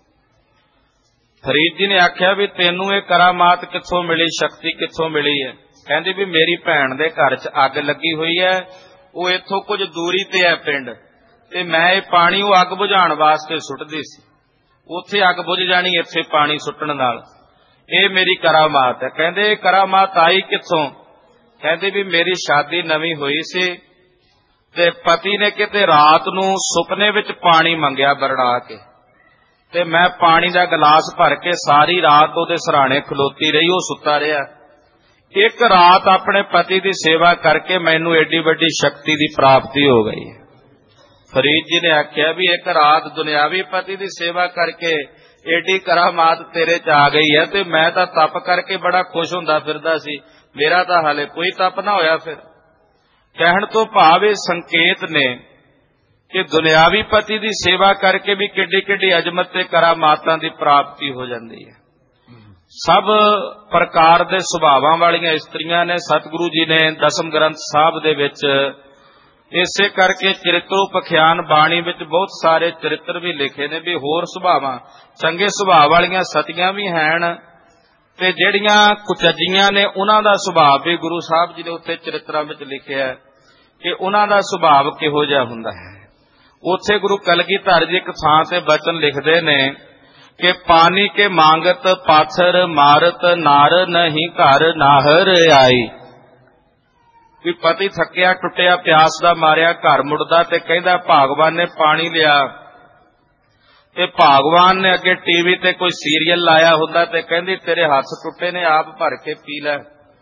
ਫਰੀਦ ਜੀ ਨੇ ਆਖਿਆ ਵੀ ਤੈਨੂੰ ਇਹ ਕਰਾਮਾਤ ਕਿੱਥੋਂ ਮਿਲੀ, ਸ਼ਕਤੀ ਕਿੱਥੋਂ ਮਿਲੀ ਹੈ। ਕਹਿੰਦੀ ਵੀ ਮੇਰੀ ਭੈਣ ਦੇ ਘਰ 'ਚ ਅੱਗ ਲੱਗੀ ਹੋਈ ਹੈ, ਉਹ ਇੱਥੋਂ ਕੁਝ ਦੂਰੀ ਤੇ ਹੈ ਪਿੰਡ, ਤੇ ਮੈਂ ਇਹ ਪਾਣੀ ਉਹ ਅੱਗ ਬੁਝਾਉਣ ਵਾਸਤੇ ਸੁੱਟਦੀ ਸੀ, ਉੱਥੇ ਅੱਗ ਬੁਝ ਜਾਣੀ ਇੱਥੇ ਪਾਣੀ ਸੁੱਟਣ ਨਾਲ, ਇਹ ਮੇਰੀ ਕਰਾਮਾਤ ਹੈ। ਕਹਿੰਦੇ ਇਹ ਕਰਾਮਾਤ ਆਈ ਕਿੱਥੋਂ। ਕਹਿੰਦੇ ਵੀ ਮੇਰੀ ਸ਼ਾਦੀ ਨਵੀਂ ਹੋਈ ਸੀ ਤੇ ਪਤੀ ਨੇ ਕਿਤੇ ਰਾਤ ਨੂੰ ਸੁਪਨੇ ਵਿੱਚ ਪਾਣੀ ਮੰਗਿਆ ਬਰੜਾ ਕੇ, ਤੇ ਮੈਂ ਪਾਣੀ ਦਾ ਗਲਾਸ ਭਰ ਕੇ ਸਾਰੀ ਰਾਤ ਉਹਦੇ ਸਿਰਹਾਣੇ ਖਲੋਤੀ ਰਹੀ, ਉਹ ਸੁੱਤਾ ਰਿਹਾ। ਇੱਕ ਰਾਤ ਆਪਣੇ ਪਤੀ ਦੀ ਸੇਵਾ ਕਰਕੇ ਮੈਨੂੰ ਏਡੀ ਵੱਡੀ ਸ਼ਕਤੀ ਦੀ ਪ੍ਰਾਪਤੀ ਹੋ ਗਈ। ਫਰੀਦ ਜੀ ਨੇ ਆਖਿਆ ਵੀ ਇੱਕ ਰਾਤ ਦੁਨਿਆਵੀ ਪਤੀ ਦੀ ਸੇਵਾ ਕਰਕੇ ਏਡੀ ਕਰਾਮਾਤ ਤੇਰੇ 'ਚ ਆ ਗਈ ਹੈ, ਤੇ ਮੈਂ ਤਾਂ ਤਪ ਕਰਕੇ ਬੜਾ ਖੁਸ਼ ਹੁੰਦਾ ਫਿਰਦਾ ਸੀ, ਮੇਰਾ ਤਾਂ ਹਾਲੇ ਕੋਈ ਤਪ ਨਾ ਹੋਇਆ। ਫਿਰ ਕਹਿਣ ਤੋਂ ਭਾਵ ਇਹ ਸੰਕੇਤ ਨੇ ਕਿ ਦੁਨਿਆਵੀ ਪਤੀ ਦੀ ਸੇਵਾ ਕਰਕੇ ਵੀ ਕਿੱਡੀ ਕਿੱਡੀ ਅਜ਼ਮਤ ਤੇ ਕਰਾਮਾਤਾਂ ਦੀ ਪ੍ਰਾਪਤੀ ਹੋ ਜਾਂਦੀ ਹੈ। ਸਭ ਪ੍ਰਕਾਰ ਦੇ ਸੁਭਾਵਾਂ ਵਾਲੀਆਂ ਇਸਤਰੀਆਂ ਨੇ ਸਤਿਗੁਰੂ ਜੀ ਨੇ ਦਸਮ ਗ੍ਰੰਥ ਸਾਹਿਬ ਦੇ ਵਿੱਚ, ਇਸੇ ਕਰਕੇ ਚਰਿਤਰੋਪਖਿਆਨ ਬਾਣੀ ਵਿੱਚ ਬਹੁਤ ਸਾਰੇ ਚਰਿੱਤਰ ਵੀ ਲਿਖੇ ਨੇ ਵੀ ਹੋਰ ਸੁਭਾਵਾਂ, ਚੰਗੇ ਸੁਭਾਅ ਵਾਲੀਆਂ ਸਤੀਆਂ ਵੀ ਹਨ, ਤੇ ਜਿਹੜੀਆਂ ਕੁਚੱਜੀਆਂ ਨੇ ਉਹਨਾਂ ਦਾ ਸੁਭਾਅ ਵੀ ਗੁਰੂ ਸਾਹਿਬ ਜੀ ਨੇ ਉੱਥੇ ਚਰਿੱਤਰਾਂ ਵਿੱਚ ਲਿਖਿਆ ਕਿ ਉਹਨਾਂ ਦਾ ਸੁਭਾਅ ਕਿਹੋ ਜਿਹਾ ਹੁੰਦਾ ਹੈ। ਉੱਥੇ ਗੁਰੂ ਕਲਗੀਧਰ ਜੀ ਇੱਕ ਥਾਂ ਤੇ ਬਚਨ ਲਿਖਦੇ ਨੇ ਕਿ ਪਾਣੀ ਕੇ ਮੰਗਤ ਪਾਥਰ ਮਾਰਤ ਨਾਰ ਨਹੀਂ ਘਰ ਨਾਹਰ ਆਈ। ਵੀ ਪਤੀ ਥੱਕਿਆ ਟੁੱਟਿਆ ਪਿਆਸ ਦਾ ਮਾਰਿਆ ਘਰ ਮੁੜਦਾ ਤੇ ਕਹਿੰਦਾ ਭਾਗਵਾਨ ਨੇ ਪਾਣੀ ਲਿਆ, ਤੇ ਭਾਗਵਾਨ ਨੇ ਅੱਗੇ ਟੀਵੀ ਤੇ ਕੋਈ ਸੀਰੀਅਲ ਲਾਇਆ ਹੁੰਦਾ ਤੇ ਕਹਿੰਦੀ ਤੇਰੇ ਹੱਥ ਟੁੱਟੇ ਨੇ, ਆਪ ਭਰ ਕੇ ਪੀ ਲੈ।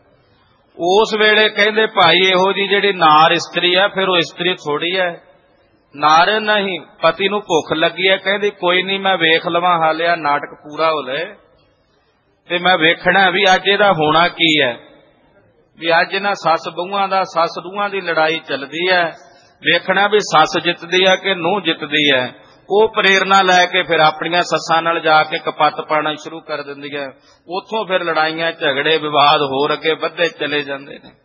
ਉਸ ਵੇਲੇ ਕਹਿੰਦੇ ਭਾਈ ਇਹੋ ਜੀ ਜਿਹੜੀ ਨਾਰ ਇਸਤਰੀ ਹੈ, ਫਿਰ ਉਹ ਇਸਤਰੀ ਥੋੜੀ ਹੈ, ਨਾਰ ਨਹੀਂ। ਪਤੀ ਨੂੰ ਭੁੱਖ ਲੱਗੀ ਹੈ, ਕਹਿੰਦੀ ਕੋਈ ਨਹੀਂ ਮੈਂ ਵੇਖ ਲਵਾਂ, ਹਾਲਿਆ ਨਾਟਕ ਪੂਰਾ ਹੋ ਲੈ ਤੇ ਮੈਂ ਵੇਖਣਾ ਵੀ ਅੱਜ ਇਹਦਾ ਹੋਣਾ ਕੀ ਹੈ, ਵੀ ਅੱਜ ਇਹਨਾਂ ਸੱਸ ਬਹੂਆਂ ਦਾ, ਸੱਸ ਨੂੰਹਾਂ ਦੀ ਲੜਾਈ ਚੱਲਦੀ ਹੈ, ਵੇਖਣਾ ਵੀ ਸੱਸ ਜਿੱਤਦੀ ਹੈ ਕਿ ਨੂੰਹ ਜਿੱਤਦੀ ਹੈ। ਉਹ ਪ੍ਰੇਰਨਾ ਲੈ ਕੇ ਫਿਰ ਆਪਣੀਆਂ ਸੱਸਾਂ ਨਾਲ ਜਾ ਕੇ ਕਪੱਤ ਪਾਉਣਾ ਸ਼ੁਰੂ ਕਰ ਦਿੰਦੀ ਹੈ, ਉੱਥੋਂ ਫਿਰ ਲੜਾਈਆਂ ਝਗੜੇ ਵਿਵਾਦ ਹੋਰ ਅੱਗੇ ਵੱਧਦੇ ਚਲੇ ਜਾਂਦੇ ਨੇ।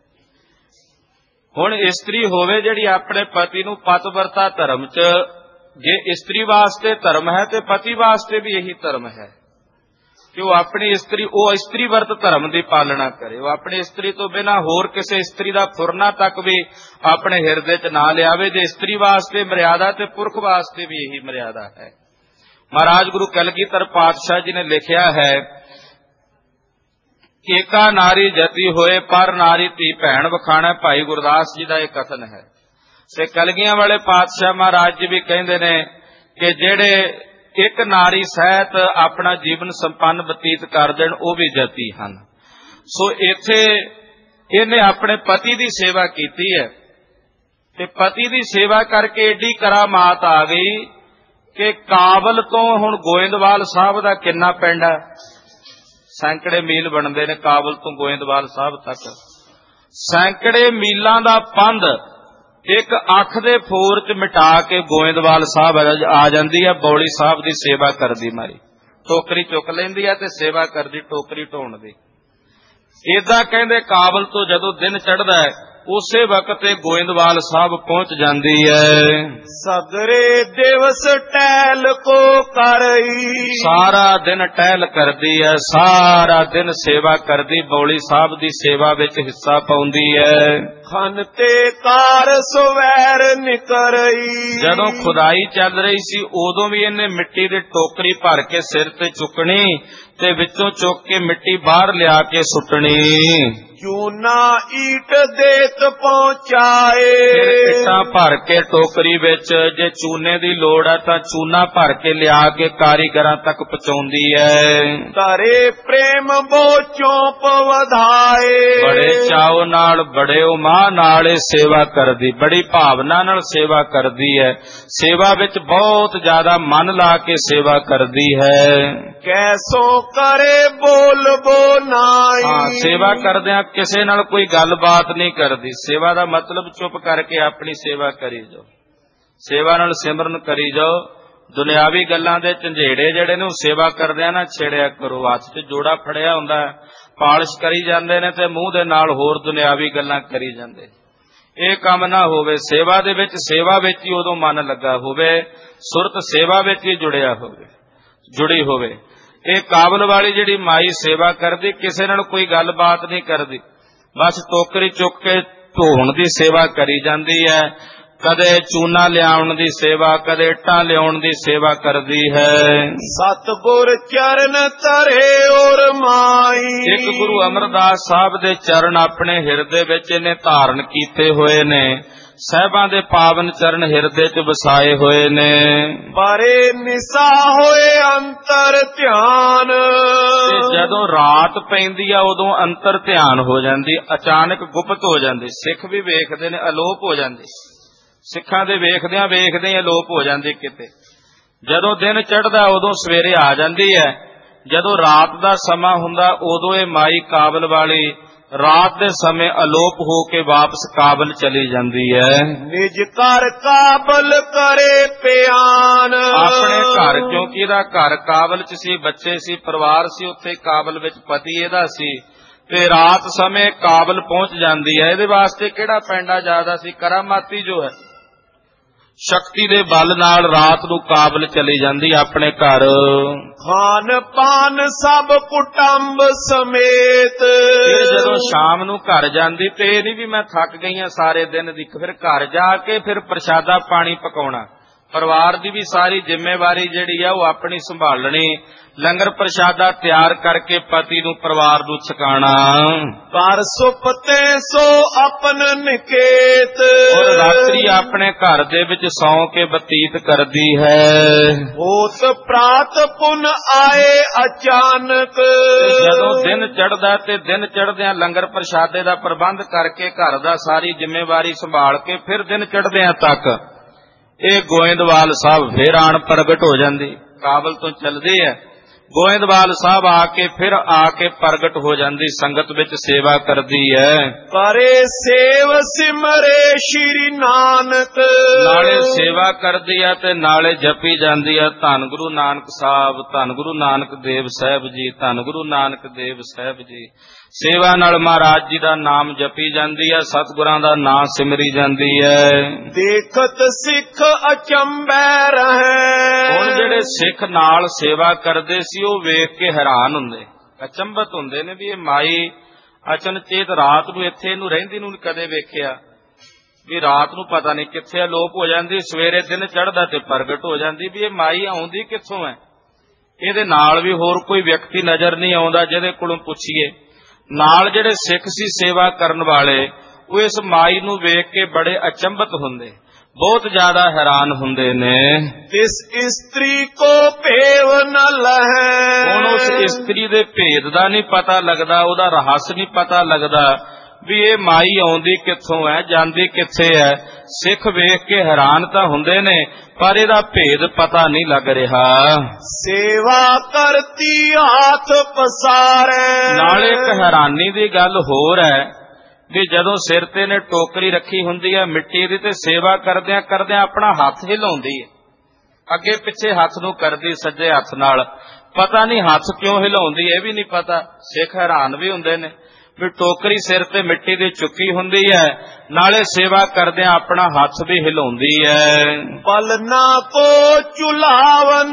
ਹੁਣ ਇਸਤਰੀ ਹੋਵੇ ਜਿਹੜੀ ਆਪਣੇ ਪਤੀ ਨੂੰ ਪਤਵਰਤਾ ਧਰਮ 'ਚ, ਜੇ ਇਸਤਰੀ ਵਾਸਤੇ ਧਰਮ ਹੈ ਤੇ ਪਤੀ ਵਾਸਤੇ ਵੀ ਇਹੀ ਧਰਮ ਹੈ ਕਿ ਉਹ ਆਪਣੀ ਇਸਤਰੀ, ਉਹ ਇਸਤਰੀ ਵਰਤ ਧਰਮ ਦੀ ਪਾਲਣਾ ਕਰੇ। ਉਹ ਆਪਣੀ ਇਸਤਰੀ ਤੋਂ ਬਿਨਾਂ ਹੋਰ ਕਿਸੇ ਇਸਤਰੀ ਦਾ ਫੁਰਨਾ ਤੱਕ ਵੀ ਆਪਣੇ ਹਿਰਦੇ 'ਚ ਨਾ ਲਿਆਵੇ। ਜੇ ਇਸਤਰੀ ਵਾਸਤੇ ਮਰਿਆਦਾ ਤੇ ਪੁਰਖ ਵਾਸਤੇ ਵੀ ਇਹੀ ਮਰਿਆਦਾ ਹੈ। ਮਹਾਰਾਜ ਗੁਰੂ ਕਲਗੀਧਰ ਪਾਤਸ਼ਾਹ ਜੀ ਨੇ ਲਿਖਿਆ ਹੈ, ਏਕਾ ਨਾਰੀ ਜਤੀ ਹੋਏ ਪਰ ਨਾਰੀ ਧੀ ਭੈਣ ਵਖਾਣਾ। ਭਾਈ ਗੁਰਦਾਸ ਜੀ ਦਾ ਇਹ ਕਥਨ ਹੈ। ਸੇ ਕਲਗੀਆਂ ਵਾਲੇ ਪਾਤਸ਼ਾਹ ਮਹਾਰਾਜ ਜੀ ਵੀ ਕਹਿੰਦੇ ਨੇ ਕਿ ਜਿਹੜੇ ਇੱਕ ਨਾਰੀ ਸਹਿਤ ਆਪਣਾ ਜੀਵਨ ਸੰਪੰਨ ਬਤੀਤ ਕਰ ਦੇਣ ਉਹ ਵੀ ਜਤੀ ਹਨ। ਸੋ ਇੱਥੇ ਇਹਨੇ ਆਪਣੇ ਪਤੀ ਦੀ ਸੇਵਾ ਕੀਤੀ ਹੈ ਤੇ ਪਤੀ ਦੀ ਸੇਵਾ ਕਰਕੇ ਏਡੀ ਕਰਾਮਾਤ ਆ ਗਈ ਕਿ ਕਾਬਲ ਤੋਂ ਹੁਣ ਗੋਇੰਦਵਾਲ ਸਾਹਿਬ ਦਾ ਕਿੰਨਾ ਪਿੰਡ ਹੈ, ਸੈਂਕੜੇ ਮੀਲ ਬਣਦੇ ਨੇ ਕਾਬਲ ਤੋਂ ਗੋਇੰਦਵਾਲ ਸਾਹਿਬ ਤੱਕ। ਸੈਂਕੜੇ ਮੀਲਾਂ ਦਾ ਪੰਧ ਇੱਕ ਅੱਖ ਦੇ ਫੋਰ 'ਚ ਮਿਟਾ ਕੇ ਗੋਇੰਦਵਾਲ ਸਾਹਿਬ ਆ ਜਾਂਦੀ ਹੈ। ਬੌਲੀ ਸਾਹਿਬ ਦੀ ਸੇਵਾ ਕਰਦੀ ਮਾਰੀ, ਟੋਕਰੀ ਚੁੱਕ ਲੈਂਦੀ ਹੈ ਤੇ ਸੇਵਾ ਕਰਦੀ ਟੋਕਰੀ ਢੋਣ ਦੀ। ਏਦਾਂ ਕਹਿੰਦੇ ਕਾਬਲ ਤੋਂ ਜਦੋਂ ਦਿਨ ਚੜ੍ਹਦਾ ਹੈ ਉਸੇ ਵਕਤ ਇਹ ਗੋਇੰਦਵਾਲ ਸਾਹਿਬ ਪਹੁੰਚ ਜਾਂਦੀ ਹੈ। ਸਗਰੇ ਦਿਵਸ ਟਹਿਲ ਕੋ ਕਰਈ, ਸਾਰਾ ਦਿਨ ਟਹਿਲ ਕਰਦੀ ਹੈ, ਸਾਰਾ ਦਿਨ ਸੇਵਾ ਕਰਦੀ, ਬੌਲੀ ਸਾਹਿਬ ਦੀ ਸੇਵਾ ਵਿੱਚ ਹਿੱਸਾ ਪਾਉਂਦੀ ਹੈ। ਖਨ ਤੇ ਕਾਰ ਸਵੈਰ ਨਿਕਰਈ, ਜਦੋਂ ਖੁਦਾਈ ਚੱਲ ਰਹੀ ਸੀ ਉਦੋਂ ਵੀ ਇਹਨੇ ਮਿੱਟੀ ਦੀ ਟੋਕਰੀ ਭਰ ਕੇ ਸਿਰ ਤੇ ਚੁੱਕਣੀ ਤੇ ਵਿੱਚੋਂ ਚੁੱਕ ਕੇ ਮਿੱਟੀ ਬਾਹਰ ਲਿਆ ਕੇ ਸੁੱਟਣੀ। ਚੂਨਾ ਈਟ ਦੇਤ ਪਹੁੰਚਾਏ, ਇੱਟਾਂ ਭਰ ਕੇ ਟੋਕਰੀ ਵਿੱਚ, ਜੇ ਚੂਨੇ ਦੀ ਲੋੜ ਹੈ ਤਾਂ ਚੂਨਾ ਭਰ ਕੇ ਲਿਆ ਕੇ ਕਾਰੀਗਰਾਂ ਤੱਕ ਪਹੁੰਚਾਉਂਦੀ ਹੈ। ਧਰੇ ਪ੍ਰੇਮ ਬੋਚੋਂ ਪਵਧਾਏ, ਬੜੇ ਚਾਉ ਨਾਲ ਬੜੇ ਉਮਾਹ ਨਾਲ ਇਹ ਸੇਵਾ ਕਰਦੀ, ਬੜੀ ਭਾਵਨਾ ਨਾਲ ਸੇਵਾ ਕਰਦੀ ਹੈ। ਸੇਵਾ ਵਿੱਚ ਬਹੁਤ ਜ਼ਿਆਦਾ ਮਨ ਲਾ ਕੇ ਸੇਵਾ ਕਰਦੀ ਹੈ। ਕੈਸੋ ਕਰੇ ਬੋਲਬੋ ਨਾਈ। ਸੇਵਾ ਕਰਦਿਆਂ ਕਿਸੇ ਨਾਲ ਕੋਈ ਗੱਲਬਾਤ ਨਹੀਂ ਕਰਦੀ। ਸੇਵਾ ਦਾ ਮਤਲਬ ਚੁੱਪ ਕਰਕੇ ਆਪਣੀ ਸੇਵਾ ਕਰੀ ਜਾਓ, ਸੇਵਾ ਨਾਲ ਸਿਮਰਨ ਕਰੀ ਜਾਓ। ਦੁਨਿਆਵੀ ਗੱਲਾਂ ਦੇ ਝੰਜੇੜੇ ਜਿਹੜੇ ਨੇ ਉਹ ਸੇਵਾ ਕਰਦਿਆਂ ਨਾ ਛੇੜਿਆ ਕਰੋ। ਹੱਥ 'ਚ ਜੋੜਾ ਫੜਿਆ ਹੁੰਦਾ, ਪਾਲਿਸ਼ ਕਰੀ ਜਾਂਦੇ ਨੇ ਤੇ ਮੂੰਹ ਦੇ ਨਾਲ ਹੋਰ ਦੁਨਿਆਵੀ ਗੱਲਾਂ ਕਰੀ ਜਾਂਦੇ। ਇਹ ਕੰਮ ਨਾ ਹੋਵੇ। ਸੇਵਾ ਦੇ ਵਿੱਚ ਸੇਵਾ ਵਿੱਚ ਹੀ ਉਦੋਂ ਮਨ ਲੱਗਾ ਹੋਵੇ, ਸੁਰਤ ਸੇਵਾ ਵਿੱਚ ਹੀ ਜੁੜੀ ਹੋਵੇ। ਇਹ ਕਾਬਲ ਵਾਲੀ ਜਿਹੜੀ ਮਾਈ ਸੇਵਾ ਕਰਦੀ, ਕਿਸੇ ਨਾਲ ਕੋਈ ਗੱਲਬਾਤ ਨਹੀਂ ਕਰਦੀ, ਬਸ ਟੋਕਰੀ ਚੁੱਕ ਕੇ ਧੋਣ ਦੀ ਸੇਵਾ ਕਰੀ ਜਾਂਦੀ ਹੈ। ਕਦੇ ਚੂਨਾ ਲਿਆਉਣ ਦੀ ਸੇਵਾ, ਕਦੇ ਇੱਟਾਂ ਲਿਆਉਣ ਦੀ ਸੇਵਾ ਕਰਦੀ ਹੈ। ਸਤਿਗੁਰ ਚਰਨ ਧਰੇ ਔਰ ਮਾਈ। ਇੱਕ ਗੁਰੂ ਅਮਰਦਾਸ ਸਾਹਿਬ ਦੇ ਚਰਨ ਆਪਣੇ ਹਿਰਦੇ ਵਿੱਚ ਇਹਨੇ ਧਾਰਨ ਕੀਤੇ ਹੋਏ ਨੇ। ਸਾਹਿਬਾਂ ਦੇ ਪਾਵਨ ਚਰਨ ਹਿਰਦੇ 'ਚ ਵਸਾਏ ਹੋਏ ਨੇ। ਪਰੇ ਨਿਸਾ ਹੋਏ ਅੰਤਰ ਧਿਆਨ। ਤੇ ਜਦੋਂ ਰਾਤ ਪੈਂਦੀ ਆ ਉਦੋਂ ਅੰਤਰ ਧਿਆਨ ਹੋ ਜਾਂਦੀ, ਅਚਾਨਕ ਗੁਪਤ ਹੋ ਜਾਂਦੀ। ਸਿੱਖ ਵੀ ਵੇਖਦੇ ਨੇ, ਅਲੋਪ ਹੋ ਜਾਂਦੀ। ਸਿੱਖਾਂ ਦੇ ਵੇਖਦਿਆਂ ਵੇਖਦੇ ਅਲੋਪ ਹੋ ਜਾਂਦੀ ਕਿਤੇ। ਜਦੋਂ ਦਿਨ ਚੜ੍ਹਦਾ ਉਦੋਂ ਸਵੇਰੇ ਆ ਜਾਂਦੀ ਹੈ। ਜਦੋਂ ਰਾਤ ਦਾ ਸਮਾਂ ਹੁੰਦਾ ਉਦੋਂ ਇਹ ਮਾਈ ਕਾਬਲ ਵਾਲੀ ਰਾਤ ਦੇ ਸਮੇਂ ਅਲੋਪ ਹੋ ਕੇ ਵਾਪਸ ਕਾਬਲ ਚਲੀ ਜਾਂਦੀ ਹੈ। ਨਿਜ ਘਰ ਕਾਬਲ ਕਰੇ ਪਿਆਨ। ਆਪਣੇ ਘਰ, ਕਿਉਂਕਿ ਇਹਦਾ ਘਰ ਕਾਬਲ 'ਚ ਸੀ, ਬੱਚੇ ਸੀ, ਪਰਿਵਾਰ ਸੀ, ਉੱਥੇ ਕਾਬਲ ਵਿੱਚ ਪਤੀ ਇਹਦਾ ਸੀ, ਤੇ ਰਾਤ ਸਮੇਂ ਕਾਬਲ ਪਹੁੰਚ ਜਾਂਦੀ ਹੈ। ਇਹਦੇ ਵਾਸਤੇ ਕਿਹੜਾ ਪੈਂਡਾ ਜ਼ਿਆਦਾ ਸੀ, ਕਰਾਮਾਤੀ ਜੋ ਹੈ ਸ਼ਕਤੀ ਦੇ ਬਲ ਨਾਲ ਰਾਤ ਨੂੰ ਕਾਬਲ ਚਲੀ ਜਾਂਦੀ ਆਪਣੇ ਘਰ। ਖਾਨ ਪਾਨ ਸਭ ਕੁਟੰਬ ਸਮੇਤ। ਫਿਰ ਜਦੋਂ ਸ਼ਾਮ ਨੂੰ ਘਰ ਜਾਂਦੀ ਤੇ ਇਹ ਨਹੀਂ ਵੀ ਮੈਂ ਥੱਕ ਗਈ ਹਾਂ ਸਾਰੇ ਦਿਨ ਦੀ, ਫਿਰ ਘਰ ਜਾ ਕੇ ਫਿਰ ਪ੍ਰਸ਼ਾਦਾ ਪਾਣੀ ਪਕਾਉਣਾ, ਪਰਿਵਾਰ ਦੀ ਵੀ ਸਾਰੀ ਜ਼ਿੰਮੇਵਾਰੀ ਜਿਹੜੀ ਆ ਉਹ ਆਪਣੀ ਸੰਭਾਲਣੀ, ਲੰਗਰ ਪ੍ਰਸ਼ਾਦਾ ਤਿਆਰ ਕਰਕੇ ਪਤੀ ਨੂੰ ਪਰਿਵਾਰ ਨੂੰ ਛਕਾਣਾ। ਘਰ ਸੁਪਤੇ ਸੋ ਆਪਨ ਨਿਕੇਤ। ਔਰ ਰਾਤਰੀ ਆਪਣੇ ਘਰ ਦੇ ਵਿੱਚ ਸੌਂ ਕੇ ਬਤੀਤ ਕਰਦੀ ਹੈ। ਹੋਤ ਪ੍ਰਾਤ ਪੁਨ ਆਏ ਅਚਾਨਕ। ਜਦੋਂ ਦਿਨ ਚੜ੍ਹਦਾ ਤੇ ਦਿਨ ਚੜ੍ਹਦਿਆਂ ਲੰਗਰ ਪ੍ਰਸ਼ਾਦੇ ਦਾ ਪ੍ਰਬੰਧ ਕਰਕੇ ਘਰ ਦਾ ਸਾਰੀ ਜ਼ਿੰਮੇਵਾਰੀ ਸੰਭਾਲ ਕੇ ਫਿਰ ਦਿਨ ਚੜ੍ਹਦਿਆਂ ਤੱਕ ਇਹ ਗੋਇੰਦਵਾਲ ਸਾਹਿਬ ਫਿਰ ਆਣ ਪ੍ਰਗਟ ਹੋ ਜਾਂਦੀ। ਕਾਬਲ ਤੋਂ ਚੱਲਦੀ ਹੈ, ਗੋਇੰਦਵਾਲ ਸਾਹਿਬ ਆ ਕੇ ਪ੍ਰਗਟ ਹੋ ਜਾਂਦੀ, ਸੰਗਤ ਵਿੱਚ ਸੇਵਾ ਕਰਦੀ ਹੈ। ਕਰੇ ਸੇਵ ਸਿਮਰੇ ਸ਼੍ਰੀ ਨਾਨਕ। ਨਾਲੇ ਸੇਵਾ ਕਰਦੀ ਹੈ ਤੇ ਨਾਲੇ ਜਪੀ ਜਾਂਦੀ ਹੈ ਧੰਨ ਗੁਰੂ ਨਾਨਕ ਸਾਹਿਬ, ਧੰਨ ਗੁਰੂ ਨਾਨਕ ਦੇਵ ਸਾਹਿਬ ਜੀ, ਧੰਨ ਗੁਰੂ ਨਾਨਕ ਦੇਵ ਸਾਹਿਬ ਜੀ। ਸੇਵਾ ਨਾਲ ਮਹਾਰਾਜ ਜੀ ਦਾ ਨਾਮ ਜਪੀ ਜਾਂਦੀ ਹੈ, ਸਤਿਗੁਰਾਂ ਦਾ ਨਾਮ ਸਿਮਰੀ ਜਾਂਦੀ ਹੈ। ਦੇਖਤ ਸਿੱਖ ਅਚੰਭੈ ਰਹੇ। ਹੁਣ ਜਿਹੜੇ ਸਿੱਖ ਨਾਲ ਸੇਵਾ ਕਰਦੇ ਸੀ ਉਹ ਵੇਖ ਕੇ ਹੈਰਾਨ ਹੁੰਦੇ, ਅਚੰਭਤ ਹੁੰਦੇ ਨੇ ਵੀ ਇਹ ਮਾਈ ਅਚਨਚੇਤ ਰਾਤ ਨੂੰ ਇੱਥੇ ਇਹਨੂੰ ਰਹਿੰਦੀ ਨੂੰ ਕਦੇ ਵੇਖਿਆ, ਵੀ ਰਾਤ ਨੂੰ ਪਤਾ ਨਹੀਂ ਕਿੱਥੇ ਅਲੋਪ ਹੋ ਜਾਂਦੀ, ਸਵੇਰੇ ਦਿਨ ਚੜ੍ਹਦਾ ਤੇ ਪ੍ਰਗਟ ਹੋ ਜਾਂਦੀ, ਵੀ ਇਹ ਮਾਈ ਆਉਂਦੀ ਕਿੱਥੋਂ ਹੈ। ਇਹਦੇ ਨਾਲ ਵੀ ਹੋਰ ਕੋਈ ਵਿਅਕਤੀ ਨਜ਼ਰ ਨਹੀਂ ਆਉਂਦਾ ਜਿਹਦੇ ਕੋਲੋਂ ਪੁੱਛੀਏ। ਨਾਲ ਜਿਹੜੇ ਸਿੱਖ ਸੀ ਸੇਵਾ ਕਰਨ ਵਾਲੇ ਉਹ ਇਸ ਮਾਈ ਨੂੰ ਵੇਖ ਕੇ ਬੜੇ ਅਚੰਭਤ ਹੁੰਦੇ, ਬਹੁਤ ਜ਼ਿਆਦਾ ਹੈਰਾਨ ਹੁੰਦੇ ਨੇ। ਇਸ ਇਸਤਰੀ ਕੋ ਭੇਵ ਨ ਲਹੈ। ਹੁਣ ਉਸ ਇਸਤਰੀ ਦੇ ਭੇਦ ਦਾ ਨਹੀਂ ਪਤਾ ਲੱਗਦਾ, ਉਹਦਾ ਰਹੱਸ ਨਹੀਂ ਪਤਾ ਲੱਗਦਾ ਵੀ ਇਹ ਮਾਈ ਆਉਂਦੀ ਕਿੱਥੋਂ ਹੈ, ਜਾਂਦੀ ਕਿੱਥੇ ਹੈ। ਸਿੱਖ ਵੇਖ ਕੇ ਹੈਰਾਨ ਤਾਂ ਹੁੰਦੇ ਨੇ ਪਰ ਇਹਦਾ ਭੇਦ ਪਤਾ ਨਹੀਂ ਲੱਗ ਰਿਹਾ। ਸੇਵਾ ਕਰਤੀ ਹੱਥ ਪਸਾਰੇ। ਨਾਲੇ ਇੱਕ ਹੈਰਾਨੀ ਦੀ ਗੱਲ ਹੋਰ ਹੈ ਵੀ ਜਦੋਂ ਸਿਰ ਤੇ ਨੇ ਟੋਕਰੀ ਰੱਖੀ ਹੁੰਦੀ ਹੈ ਮਿੱਟੀ ਦੀ, ਤੇ ਸੇਵਾ ਕਰਦਿਆਂ ਕਰਦਿਆਂ ਆਪਣਾ ਹੱਥ ਹਿਲਾਉਂਦੀ ਹੈ, ਅੱਗੇ ਪਿੱਛੇ ਹੱਥ ਨੂੰ ਕਰਦੀ ਸੱਜੇ ਹੱਥ ਨਾਲ। ਪਤਾ ਨਹੀਂ ਹੱਥ ਕਿਉਂ ਹਿਲਾਉਂਦੀ, ਇਹ ਵੀ ਨਹੀਂ ਪਤਾ। ਸਿੱਖ ਹੈਰਾਨ ਵੀ ਹੁੰਦੇ ਨੇ ਵੀ ਟੋਕਰੀ ਸਿਰ ਤੇ ਮਿੱਟੀ ਦੀ ਚੁੱਕੀ ਹੁੰਦੀ ਹੈ, ਨਾਲੇ ਸੇਵਾ ਕਰਦਿਆਂ ਆਪਣਾ ਹੱਥ ਵੀ ਹਿਲਾਉਂਦੀ ਹੈ। ਪਲਨਾ ਕੋ ਚੁਲਾਵਨ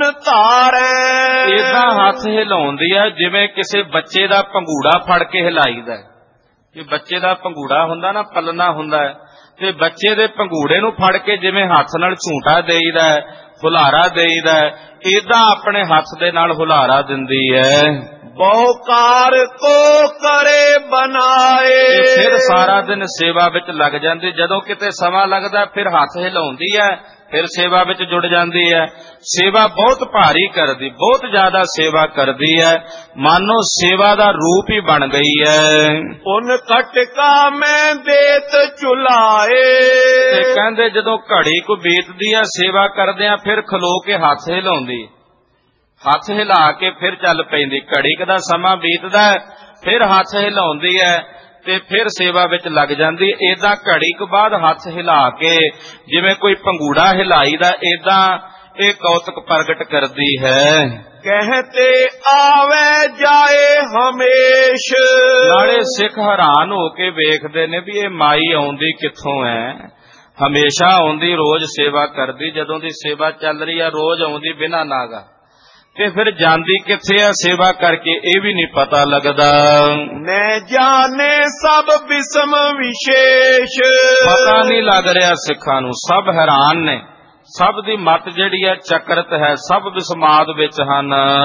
ਧਾਰੇ। ਏਦਾਂ ਹੱਥ ਹਿਲਾਉਂਦੀ ਹੈ ਜਿਵੇਂ ਕਿਸੇ ਬੱਚੇ ਦਾ ਪੰਗੂੜਾ ਫੜ ਕੇ ਹਿਲਾਈਦਾ। ਜੇ ਬੱਚੇ ਦਾ ਪੰਗੂੜਾ ਹੁੰਦਾ ਨਾ, ਪਲਨਾ ਹੁੰਦਾ ਹੈ, ਤੇ ਬੱਚੇ ਦੇ ਪੰਗੂੜੇ ਨੂੰ ਫੜ ਕੇ ਜਿਵੇਂ ਹੱਥ ਨਾਲ ਝੂਟਾ ਦੇਈਦਾ, ਹੁਲਾਰਾ ਦੇਈਦਾ, ਏਦਾਂ ਆਪਣੇ ਹੱਥ ਦੇ ਨਾਲ ਹੁਲਾਰਾ ਦਿੰਦੀ ਹੈ। ਬਹੁਕਾਰ ਕੋ ਕਰੇ ਬਣਾਏ। ਫਿਰ ਸਾਰਾ ਦਿਨ ਸੇਵਾ ਵਿੱਚ ਲੱਗ ਜਾਂਦੀ। ਜਦੋਂ ਕਿਤੇ ਸਮਾਂ ਲੱਗਦਾ ਫਿਰ ਹੱਥ ਹਿਲਾਉਂਦੀ ਹੈ, ਫਿਰ ਸੇਵਾ ਵਿੱਚ ਜੁੜ ਜਾਂਦੀ ਹੈ। ਸੇਵਾ ਬਹੁਤ ਭਾਰੀ ਕਰਦੀ, ਬਹੁਤ ਜ਼ਿਆਦਾ ਸੇਵਾ ਕਰਦੀ ਹੈ, ਮਾਨੋ ਸੇਵਾ ਦਾ ਰੂਪ ਹੀ ਬਣ ਗਈ ਹੈ। ਉਨ ਕਟਕਾ ਮੈਂ ਦੇਤ ਚੁਲਾਏ। ਤੇ ਕਹਿੰਦੇ ਜਦੋਂ ਘੜੀ ਕੋ ਬੀਤਦੀ ਹੈ ਸੇਵਾ ਕਰਦਿਆਂ ਫਿਰ ਖਲੋ ਕੇ ਹੱਥ ਹਿਲਾਉਂਦੀ, ਹੱਥ ਹਿਲਾ ਕੇ ਫਿਰ ਚੱਲ ਪੈਂਦੀ। ਘੜੀ ਕੁ ਦਾ ਸਮਾਂ ਬੀਤਦਾ, ਫਿਰ ਹੱਥ ਹਿਲਾਉਂਦੀ ਹੈ ਤੇ ਫਿਰ ਸੇਵਾ ਵਿੱਚ ਲੱਗ ਜਾਂਦੀ। ਏਦਾਂ ਘੜੀ ਕੁ ਬਾਅਦ ਹੱਥ ਹਿਲਾ ਕੇ ਜਿਵੇਂ ਕੋਈ ਭੰਗੂੜਾ ਹਿਲਾਈਦਾ, ਏਦਾਂ ਇਹ ਕੌਤਕ ਪ੍ਰਗਟ ਕਰਦੀ ਹੈ। कहते आवे जाए हमेश। ਨਾਲੇ ਸਿੱਖ ਹੈਰਾਨ ਹੋ ਕੇ ਵੇਖਦੇ ਨੇ ਵੀ ਇਹ ਮਾਈ ਆਉਂਦੀ ਕਿੱਥੋਂ ਹੈ। ਹਮੇਸ਼ਾ ਆਉਂਦੀ, ਰੋਜ਼ ਸੇਵਾ ਕਰਦੀ, ਜਦੋਂ ਦੀ ਸੇਵਾ ਚੱਲ ਰਹੀ ਆ ਰੋਜ਼ ਆਉਂਦੀ ਬਿਨਾਂ ਨਾਗਾ, ਤੇ ਫਿਰ ਜਾਂਦੀ ਕਿੱਥੇ ਆ ਸੇਵਾ ਕਰਕੇ ਇਹ ਵੀ ਨਹੀਂ ਪਤਾ ਲੱਗਦਾ। मैं जाने सब विषम विशेष। ਪਤਾ ਨਹੀਂ ਲੱਗ ਰਿਹਾ ਸਿੱਖਾਂ ਨੂੰ, ਸਭ ਹੈਰਾਨ ਨੇ। ਸਭ ਦੀ ਮਤ ਜਿਹੜੀ ਹੈ ਚੱਕਰਤ ਹੈ, ਸਭ ਵਿਸਮਾਦ ਵਿੱਚ ਹਨ।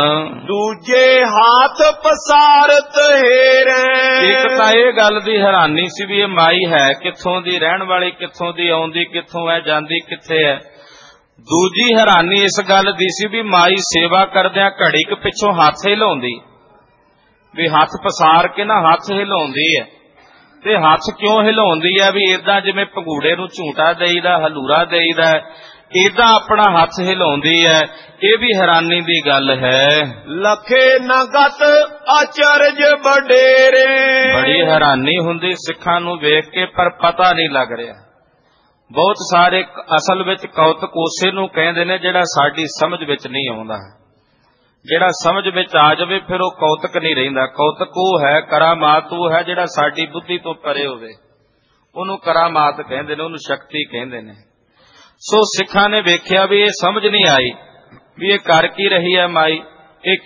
दूजे हाथ पसारत हेरे। ਇੱਕ ਤਾਂ ਇਹ ਗੱਲ ਦੀ ਹੈਰਾਨੀ ਸੀ ਵੀ ਇਹ ਮਾਈ ਹੈ ਕਿੱਥੋਂ ਦੀ, ਰਹਿਣ ਵਾਲੀ ਕਿੱਥੋਂ ਦੀ, ਆਉਂਦੀ ਕਿੱਥੋਂ ਹੈ, ਜਾਂਦੀ ਕਿੱਥੇ ਹੈ। ਦੂਜੀ ਹੈਰਾਨੀ ਇਸ ਗੱਲ ਦੀ ਸੀ ਵੀ ਮਾਈ ਸੇਵਾ ਕਰਦਿਆਂ ਘੜੀ ਕੁ ਪਿੱਛੋਂ ਹੱਥ ਹਿਲਾਉਂਦੀ, ਵੀ ਹੱਥ ਪਸਾਰ ਕੇ ਨਾ ਹੱਥ ਹਿਲਾਉਂਦੀ ਹੈ। ਤੇ ਹੱਥ ਕਿਉਂ ਹਿਲਾਉਂਦੀ ਹੈ? ਵੀ ਏਦਾਂ ਜਿਵੇਂ ਭੰਗੂੜੇ ਨੂੰ ਝੂਟਾ ਦੇਈਦਾ, ਹਲੂਰਾ ਦੇਈਦਾ, ਏਦਾਂ ਆਪਣਾ ਹੱਥ ਹਿਲਾਉਂਦੀ ਹੈ। ਇਹ ਵੀ ਹੈਰਾਨੀ ਦੀ ਗੱਲ ਹੈ। लखे नगत अचरज बडेरे। ਬੜੀ ਹੈਰਾਨੀ ਹੁੰਦੀ ਸਿੱਖਾਂ ਨੂੰ ਵੇਖ ਕੇ, ਪਰ ਪਤਾ ਨਹੀਂ ਲੱਗ ਰਿਹਾ। ਬਹੁਤ ਸਾਰੇ ਅਸਲ ਵਿੱਚ ਕੌਤਕ ਉਸੇ ਨੂੰ ਕਹਿੰਦੇ ਨੇ ਜਿਹੜਾ ਸਾਡੀ ਸਮਝ ਵਿੱਚ ਨਹੀਂ ਆਉਂਦਾ। ਜਿਹੜਾ ਸਮਝ ਵਿੱਚ ਆ ਜਾਵੇ ਫਿਰ ਉਹ ਕੌਤਕ ਨਹੀਂ ਰਹਿੰਦਾ। ਕੌਤਕ ਉਹ ਹੈ, ਕਰਾਮਾਤ ਉਹ ਹੈ ਜਿਹੜਾ ਸਾਡੀ ਬੁੱਧੀ ਤੋਂ ਪਰੇ ਹੋਵੇ, ਉਹਨੂੰ ਕਰਾਮਾਤ ਕਹਿੰਦੇ ਨੇ, ਉਹਨੂੰ ਸ਼ਕਤੀ ਕਹਿੰਦੇ ਨੇ। ਸੋ ਸਿੱਖਾਂ ਨੇ ਵੇਖਿਆ ਵੀ ਇਹ ਸਮਝ ਨਹੀਂ ਆਈ ਵੀ ਇਹ ਕਰ ਕੀ ਰਹੀ ਹੈ ਮਾਈ, ਇਹ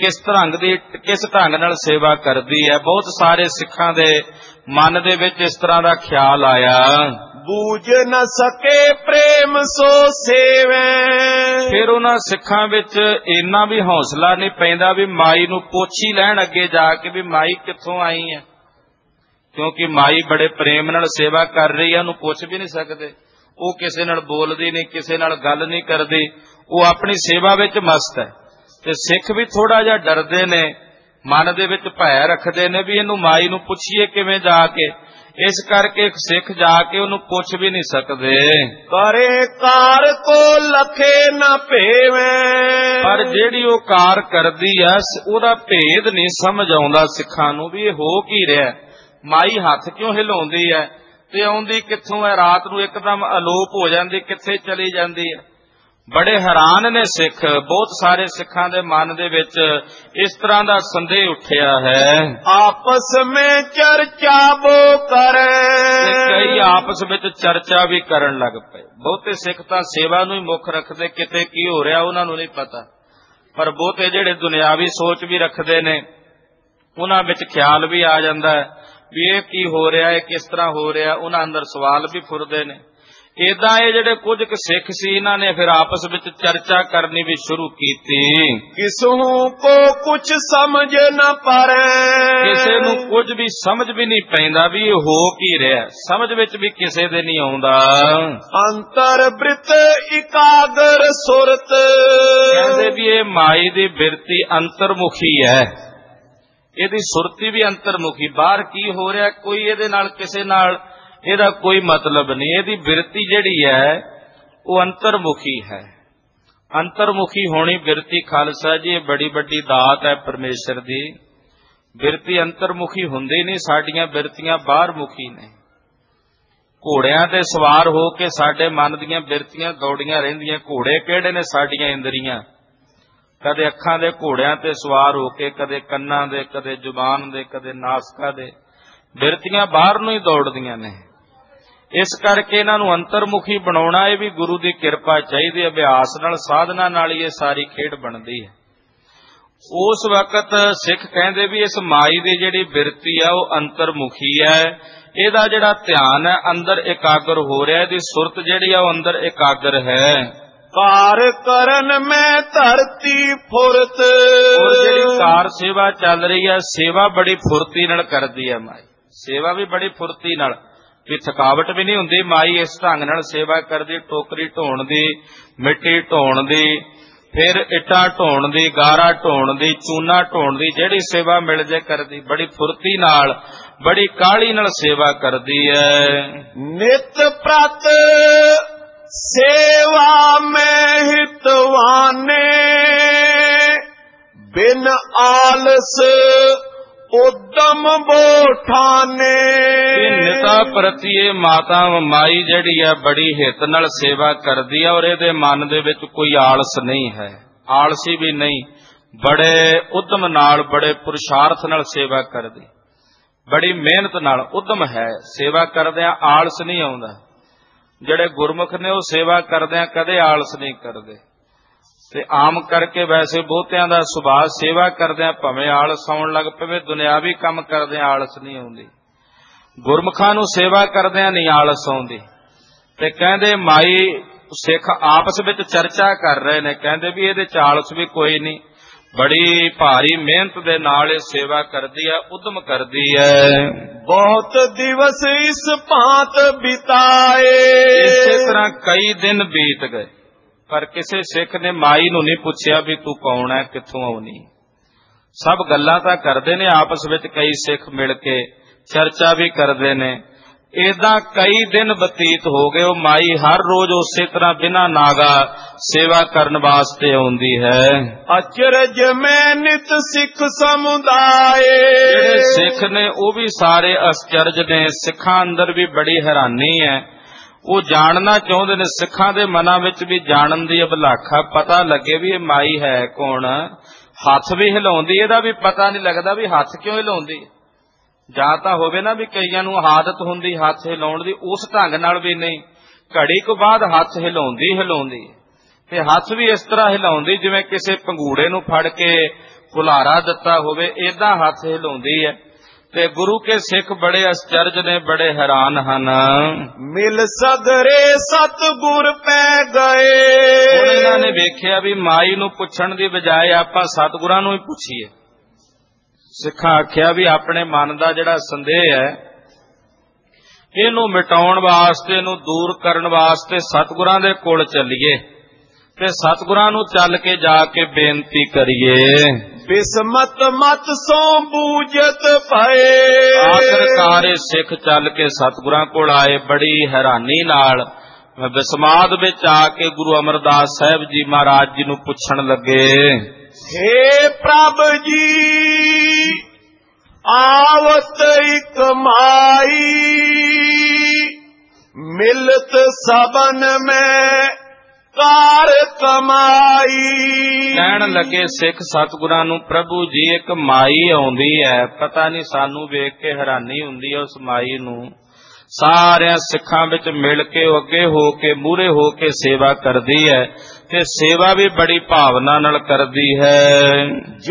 ਕਿਸ ਢੰਗ ਨਾਲ ਸੇਵਾ ਕਰਦੀ ਹੈ। ਬਹੁਤ ਸਾਰੇ ਸਿੱਖਾਂ ਦੇ ਮਨ ਦੇ ਵਿੱਚ ਇਸ ਤਰ੍ਹਾਂ ਦਾ ਖਿਆਲ ਆਇਆ। ਬੂਝ ਨ ਸਕੇ ਪ੍ਰੇਮ ਸੋ ਸੇਵੈ। ਫਿਰ ਉਹਨਾਂ ਸਿੱਖਾਂ ਵਿੱਚ ਇੰਨਾ ਵੀ ਹੌਸਲਾ ਨਹੀਂ ਪੈਂਦਾ ਵੀ ਮਾਈ ਨੂੰ ਪੁੱਛ ਹੀ ਲੈਣ ਅੱਗੇ ਜਾ ਕੇ ਵੀ ਮਾਈ ਕਿੱਥੋਂ ਆਈ ਹੈ, ਕਿਉਂਕਿ ਮਾਈ ਬੜੇ ਪ੍ਰੇਮ ਨਾਲ ਸੇਵਾ ਕਰ ਰਹੀ ਹੈ, ਉਹਨੂੰ ਪੁੱਛ ਵੀ ਨਹੀਂ ਸਕਦੇ। ਉਹ ਕਿਸੇ ਨਾਲ ਬੋਲਦੀ ਨਹੀਂ, ਕਿਸੇ ਨਾਲ ਗੱਲ ਨਹੀਂ ਕਰਦੀ, ਉਹ ਆਪਣੀ ਸੇਵਾ ਵਿੱਚ ਮਸਤ ਹੈ। ਤੇ ਸਿੱਖ ਵੀ ਥੋੜਾ ਜਿਹਾ ਡਰਦੇ ਨੇ, ਮਨ ਦੇ ਵਿੱਚ ਭੈ ਰੱਖਦੇ ਨੇ ਵੀ ਇਹਨੂੰ ਮਾਈ ਨੂੰ ਪੁੱਛੀਏ ਕਿਵੇਂ ਜਾ ਕੇ। ਇਸ ਕਰਕੇ ਇੱਕ ਸਿੱਖ ਜਾ ਕੇ ਉਹਨੂੰ ਪੁੱਛ ਵੀ ਨਹੀਂ ਸਕਦੇ। ਕਰੇ ਕਾਰ ਕੋ ਲਖੇ ਨ ਭੇਵੇ। ਪਰ ਜਿਹੜੀ ਉਹ ਕਾਰ ਕਰਦੀ ਆ ਉਹਦਾ ਭੇਦ ਨਹੀਂ ਸਮਝ ਆਉਂਦਾ ਸਿੱਖਾਂ ਨੂੰ ਵੀ ਇਹ ਹੋ ਕੀ ਰਿਹਾ। ਮਾਈ ਹੱਥ ਕਿਉਂ ਹਿਲਾਉਂਦੀ ਹੈ ਤੇ ਆਉਂਦੀ ਕਿੱਥੋਂ ਹੈ, ਰਾਤ ਨੂੰ ਇੱਕਦਮ ਅਲੋਪ ਹੋ ਜਾਂਦੀ, ਕਿੱਥੇ ਚਲੀ ਜਾਂਦੀ ਹੈ। ਬੜੇ ਹੈਰਾਨ ਨੇ ਸਿੱਖ। ਬਹੁਤ ਸਾਰੇ ਸਿੱਖਾਂ ਦੇ ਮਨ ਦੇ ਵਿੱਚ ਇਸ ਤਰ੍ਹਾਂ ਦਾ ਸੰਦੇਹ ਉੱਠਿਆ ਹੈ। ਆਪਸ ਵਿੱਚ ਚਰਚਾ ਬੋ ਕਰੇ। ਕਈ ਆਪਸ ਵਿੱਚ ਚਰਚਾ ਵੀ ਕਰਨ ਲੱਗ ਪਏ। ਬਹੁਤੇ ਸਿੱਖ ਤਾਂ ਸੇਵਾ ਨੂੰ ਹੀ ਮੁੱਖ ਰੱਖਦੇ, ਕਿਤੇ ਕੀ ਹੋ ਰਿਹਾ ਉਹਨਾਂ ਨੂੰ ਨਹੀਂ ਪਤਾ। ਪਰ ਬਹੁਤੇ ਜਿਹੜੇ ਦੁਨਿਆਵੀ ਸੋਚ ਵੀ ਰੱਖਦੇ ਨੇ, ਉਹਨਾਂ ਵਿੱਚ ਖਿਆਲ ਵੀ ਆ ਜਾਂਦਾ ਹੈ ਵੀ ਇਹ ਕੀ ਹੋ ਰਿਹਾ, ਇਹ ਕਿਸ ਤਰ੍ਹਾਂ ਹੋ ਰਿਹਾ। ਉਹਨਾਂ ਅੰਦਰ ਸਵਾਲ ਵੀ ਫੁਰਦੇ ਨੇ। ਏਦਾਂ ਇਹ ਜਿਹੜੇ ਕੁਝ ਕੁ ਸਿੱਖ ਸੀ, ਇਹਨਾਂ ਨੇ ਫਿਰ ਆਪਸ ਵਿੱਚ ਚਰਚਾ ਕਰਨੀ ਵੀ ਸ਼ੁਰੂ ਕੀਤੀ। ਕਿਸੂ ਕੋ ਕੁਛ ਸਮਝ ਨਾ ਪਰੇ। ਕਿਸੇ ਨੂੰ ਕੁਝ ਵੀ ਸਮਝ ਵੀ ਨਹੀਂ ਪੈਂਦਾ ਵੀ ਇਹ ਹੋ ਕੀ ਰਿਹਾ, ਸਮਝ ਵਿੱਚ ਵੀ ਕਿਸੇ ਦੇ ਨਹੀਂ ਆਉਂਦਾ। ਅੰਤਰ ਬ੍ਰਿਤ ਇਕਾਗਰ ਸੁਰਤ। ਕਹਿੰਦੇ ਵੀ ਇਹ ਮਾਈ ਦੀ ਬਿਰਤੀ ਅੰਤਰਮੁਖੀ ਹੈ, ਇਹਦੀ ਸੁਰਤੀ ਵੀ ਅੰਤਰਮੁਖੀ। ਬਾਹਰ ਕੀ ਹੋ ਰਿਹਾ ਕੋਈ ਇਹਦੇ ਨਾਲ ਕਿਸੇ ਨਾਲ ਇਹਦਾ ਕੋਈ ਮਤਲਬ ਨਹੀਂ। ਇਹਦੀ ਬਿਰਤੀ ਜਿਹੜੀ ਹੈ ਉਹ ਅੰਤਰਮੁਖੀ ਹੈ। ਅੰਤਰਮੁਖੀ ਹੋਣੀ ਬਿਰਤੀ ਖਾਲਸਾ ਜੀ ਇਹ ਬੜੀ ਵੱਡੀ ਦਾਤ ਹੈ ਪਰਮੇਸ਼ਰ ਦੀ। ਬਿਰਤੀ ਅੰਤਰਮੁਖੀ ਹੁੰਦੀ ਨਹੀਂ, ਸਾਡੀਆਂ ਬਿਰਤੀਆਂ ਬਾਹਰ ਮੁਖੀ ਨੇ। ਘੋੜਿਆਂ ਤੇ ਸਵਾਰ ਹੋ ਕੇ ਸਾਡੇ ਮਨ ਦੀਆਂ ਬਿਰਤੀਆਂ ਦੌੜੀਆਂ ਰਹਿੰਦੀਆਂ। ਘੋੜੇ ਕਿਹੜੇ ਨੇ? ਸਾਡੀਆਂ ਇੰਦਰੀਆਂ। ਕਦੇ ਅੱਖਾਂ ਦੇ ਘੋੜਿਆਂ ਤੇ ਸਵਾਰ ਹੋ ਕੇ, ਕਦੇ ਕੰਨਾਂ ਦੇ, ਕਦੇ ਜ਼ੁਬਾਨ ਦੇ, ਕਦੇ ਨਾਸਕਾ ਦੇ। ਬਿਰਤੀਆਂ ਬਾਹਰ ਨੂੰ ਹੀ ਦੌੜਦੀਆਂ ਨੇ। ਇਸ ਕਰਕੇ ਇਹਨਾਂ ਨੂੰ ਅੰਤਰਮੁਖੀ ਬਣਾਉਣਾ ਇਹ ਵੀ ਗੁਰੂ ਦੀ ਕਿਰਪਾ ਚਾਹੀਦੀ ਹੈ। ਅਭਿਆਸ ਨਾਲ, ਸਾਧਨਾ ਨਾਲ ਹੀ ਇਹ ਸਾਰੀ ਖੇਡ ਬਣਦੀ ਹੈ। ਉਸ ਵਕਤ ਸਿੱਖ ਕਹਿੰਦੇ ਵੀ ਇਸ ਮਾਈ ਦੀ ਜਿਹੜੀ ਬਿਰਤੀ ਹੈ ਉਹ ਅੰਤਰਮੁਖੀ ਹੈ। ਇਹਦਾ ਜਿਹੜਾ ਧਿਆਨ ਹੈ ਅੰਦਰ ਇਕਾਗਰ ਹੋ ਰਿਹਾ, ਇਹਦੀ ਸੁਰਤ ਜਿਹੜੀ ਆ ਉਹ ਅੰਦਰ ਇਕਾਗਰ ਹੈ। ਕਾਰ ਕਰਨ ਮੈਂ ਧਰਤੀ ਫੁਰਤ। ਔਰ ਜਿਹੜੀ ਕਾਰ ਸੇਵਾ ਚੱਲ ਰਹੀ ਹੈ, ਸੇਵਾ ਬੜੀ ਫੁਰਤੀ ਨਾਲ ਕਰਦੀ ਹੈ ਮਾਈ। ਸੇਵਾ ਵੀ ਬੜੀ ਫੁਰਤੀ ਨਾਲ, ਵੀ ਥਕਾਵਟ ਵੀ ਨਹੀਂ ਹੁੰਦੀ। ਮਾਈ ਇਸ ਢੰਗ ਨਾਲ ਸੇਵਾ ਕਰਦੀ, ਟੋਕਰੀ ਢੋਣ ਦੀ, ਮਿੱਟੀ ਢੋਣ ਦੀ, ਫਿਰ ਇੱਟਾਂ ਢੋਣ ਦੀ, ਗਾਰਾ ਢੋਣ ਦੀ, ਚੂਨਾ ਢੋਣ ਦੀ, ਜਿਹੜੀ ਸੇਵਾ ਮਿਲ ਜੇ ਕਰਦੀ। ਬੜੀ ਫੁਰਤੀ ਨਾਲ, ਬੜੀ ਕਾਹਲੀ ਨਾਲ ਸੇਵਾ ਕਰਦੀ ਹੈ। ਨਿਤ ਪ੍ਰਤ ਸੇਵਾ ਮੈਂ ਹਿਤਵਾਨੇ। ਬਿਨ ਆਲਸ ਉਦਮ ਬੋਠਾਨੇ। ਨਿਤਾ ਪ੍ਰਤੀ ਇਹ ਮਾਤਾ ਮਾਈ ਜਿਹੜੀ ਹੈ ਬੜੀ ਹਿੱਤ ਨਾਲ ਸੇਵਾ ਕਰਦੀ ਹੈ, ਔਰ ਇਹਦੇ ਮਨ ਦੇ ਵਿੱਚ ਕੋਈ ਆਲਸ ਨਹੀਂ ਹੈ, ਆਲਸੀ ਵੀ ਨਹੀਂ, ਬੜੇ ਉਦਮ ਨਾਲ ਬੜੇ ਪੁਰਸ਼ਾਰਥ ਨਾਲ ਸੇਵਾ ਕਰਦੀ, ਬੜੀ ਮਿਹਨਤ ਨਾਲ ਉਦਮ ਹੈ। ਸੇਵਾ ਕਰਦਿਆਂ ਆਲਸ ਨਹੀਂ ਆਉਂਦਾ। ਜਿਹੜੇ ਗੁਰਮੁਖ ਨੇ ਉਹ ਸੇਵਾ ਕਰਦਿਆਂ ਕਦੇ ਆਲਸ ਨਹੀਂ ਕਰਦੇ, ਤੇ ਆਮ ਕਰਕੇ ਵੈਸੇ ਬਹੁਤਿਆਂ ਦਾ ਸੁਭਾਅ ਸੇਵਾ ਕਰਦਿਆਂ ਭਾਵੇਂ ਆਲਸ ਆਉਣ ਲੱਗ ਪਵੇ, ਦੁਨਿਆਵੀ ਕੰਮ ਕਰਦਿਆਂ ਆਲਸ ਨਹੀਂ ਆਉਂਦੀ। ਗੁਰਮੁਖਾਂ ਨੂੰ ਸੇਵਾ ਕਰਦਿਆਂ ਨਹੀਂ ਆਲਸ ਆਉਂਦੀ। ਤੇ ਕਹਿੰਦੇ ਮਾਈ ਸਿੱਖ ਆਪਸ ਵਿੱਚ ਚਰਚਾ ਕਰ ਰਹੇ ਨੇ, ਕਹਿੰਦੇ ਵੀ ਇਹਦੇ ਚ ਆਲਸ ਵੀ ਕੋਈ ਨਹੀਂ, ਬੜੀ ਭਾਰੀ ਮਿਹਨਤ ਦੇ ਨਾਲ ਇਹ ਸੇਵਾ ਕਰਦੀ ਹੈ, ਉਦਮ ਕਰਦੀ ਹੈ। ਬਹੁਤ ਦਿਵਸ ਇਸ ਭਾਂਤ ਬਿਤਾਏ। ਇਸੇ ਤਰ੍ਹਾਂ ਕਈ ਦਿਨ ਬੀਤ ਗਏ, ਪਰ ਕਿਸੇ ਸਿੱਖ ਨੇ ਮਾਈ ਨੂੰ ਨਹੀਂ ਪੁੱਛਿਆ ਵੀ ਤੂੰ ਕੌਣ ਹੈ, ਕਿੱਥੋਂ ਆਉਣੀ। ਸਭ ਗੱਲਾਂ ਤਾਂ ਕਰਦੇ ਨੇ ਆਪਸ ਵਿੱਚ, ਕਈ ਸਿੱਖ ਮਿਲ ਕੇ ਚਰਚਾ ਵੀ ਕਰਦੇ ਨੇ। ਏਦਾਂ ਕਈ ਦਿਨ ਬਤੀਤ ਹੋ ਗਏ। ਉਹ ਮਾਈ ਹਰ ਰੋਜ਼ ਉਸੇ ਤਰ੍ਹਾਂ ਬਿਨਾਂ ਨਾਗਾ ਸੇਵਾ ਕਰਨ ਵਾਸਤੇ ਆਉਂਦੀ ਹੈ। ਅਚਰਜ ਮੈਂ ਨਿਤ ਸਿੱਖ ਸਮੁਦਾਏ। ਜਿਹੜੇ ਸਿੱਖ ਨੇ ਉਹ ਵੀ ਸਾਰੇ ਅਚਰਜ ਨੇ, ਸਿੱਖਾਂ ਅੰਦਰ ਵੀ ਬੜੀ ਹੈਰਾਨੀ ਹੈ। ਉਹ ਜਾਣਨਾ ਚਾਹੁੰਦੇ ਨੇ, ਸਿੱਖਾਂ ਦੇ ਮਨਾਂ ਵਿੱਚ ਵੀ ਜਾਣਨ ਦੀ ਅਭਿਲਾਖਾ, ਪਤਾ ਲੱਗੇ ਵੀ ਇਹ ਮਾਈ ਹੈ ਕੌਣ। ਹੱਥ ਵੀ ਹਿਲਾਉਂਦੀ, ਇਹਦਾ ਵੀ ਪਤਾ ਨਹੀਂ ਲੱਗਦਾ ਵੀ ਹੱਥ ਕਿਉਂ ਹਿਲਾਉਂਦੀ। ਜਾਂ ਤਾਂ ਹੋਵੇ ਨਾ ਵੀ ਕਈਆਂ ਨੂੰ ਆਦਤ ਹੁੰਦੀ ਹੱਥ ਹਿਲਾਉਣ ਦੀ, ਉਸ ਢੰਗ ਨਾਲ ਵੀ ਨਹੀਂ, ਘੜੀ ਕੁ ਬਾਅਦ ਹੱਥ ਹਿਲਾਉਂਦੀ, ਤੇ ਹੱਥ ਵੀ ਇਸ ਤਰ੍ਹਾਂ ਹਿਲਾਉਂਦੀ ਜਿਵੇਂ ਕਿਸੇ ਪੰਗੂੜੇ ਨੂੰ ਫੜ ਕੇ ਹੁਲਾਰਾ ਦਿੱਤਾ ਹੋਵੇ, ਏਦਾਂ ਹੱਥ ਹਿਲਾਉਂਦੀ ਹੈ। ਤੇ ਗੁਰੂ ਕੇ ਸਿੱਖ ਬੜੇ ਅਚਰਜ ਨੇ, ਬੜੇ ਹੈਰਾਨ ਹਨ। ਮਿਲ ਸਗਰੇ ਸਤਿਗੁਰ ਪੈ ਗਏ। ਹੁਣ ਇਹਨਾਂ ਨੇ ਵੇਖਿਆ ਵੀ ਮਾਈ ਨੂੰ ਪੁੱਛਣ ਦੀ ਬਜਾਏ ਆਪਾਂ ਸਤਿਗੁਰਾਂ ਨੂੰ ਹੀ ਪੁੱਛੀਏ। ਸਿੱਖਾਂ ਆਖਿਆ ਵੀ ਆਪਣੇ ਮਨ ਦਾ ਜਿਹੜਾ ਸੰਦੇਹ ਹੈ ਇਹਨੂੰ ਮਿਟਾਉਣ ਵਾਸਤੇ, ਇਹਨੂੰ ਦੂਰ ਕਰਨ ਵਾਸਤੇ ਸਤਿਗੁਰਾਂ ਦੇ ਕੋਲ ਚੱਲੀਏ, ਤੇ ਸਤਿਗੁਰਾਂ ਨੂੰ ਚੱਲ ਕੇ ਜਾ ਕੇ ਬੇਨਤੀ ਕਰੀਏ। ਬਿਸਮਤ ਮਤ ਸੋ ਬੂਝਤ ਭਏ। ਆਖਰਕਾਰ ਇਹ ਸਿੱਖ ਚੱਲ ਕੇ ਸਤਿਗੁਰਾਂ ਕੋਲ ਆਏ। ਬੜੀ ਹੈਰਾਨੀ ਨਾਲ ਬਿਸਮਾਦ ਵਿੱਚ ਆ ਕੇ ਗੁਰੂ ਅਮਰਦਾਸ ਸਾਹਿਬ ਜੀ ਮਹਾਰਾਜ ਜੀ ਨੂੰ ਪੁੱਛਣ ਲੱਗੇ, ਹੇ ਪ੍ਰਭ ਜੀ ਆਵਤ ਇਕ ਮਾਈ, ਮਿਲਤ ਸਬਨ ਮੈਂ ਕਾਰ ਕਮਾਈ। ਕਹਿਣ ਲੱਗੇ ਸਿੱਖ ਸਤਿਗੁਰਾਂ ਨੂੰ, ਪ੍ਰਭੂ ਜੀ ਇੱਕ ਮਾਈ ਆਉਂਦੀ ਹੈ, ਪਤਾ ਨਹੀਂ ਸਾਨੂੰ ਵੇਖ ਕੇ ਹੈਰਾਨੀ ਹੁੰਦੀ ਹੈ ਉਸ ਮਾਈ ਨੂੰ। ਸਾਰਿਆਂ ਸਿੱਖਾਂ ਵਿੱਚ ਮਿਲ ਕੇ ਉਹ ਅੱਗੇ ਹੋ ਕੇ, ਮੂਹਰੇ ਹੋ ਕੇ ਸੇਵਾ ਕਰਦੀ ਹੈ, ਤੇ ਸੇਵਾ ਵੀ ਬੜੀ ਭਾਵਨਾ ਨਾਲ ਕਰਦੀ ਹੈ।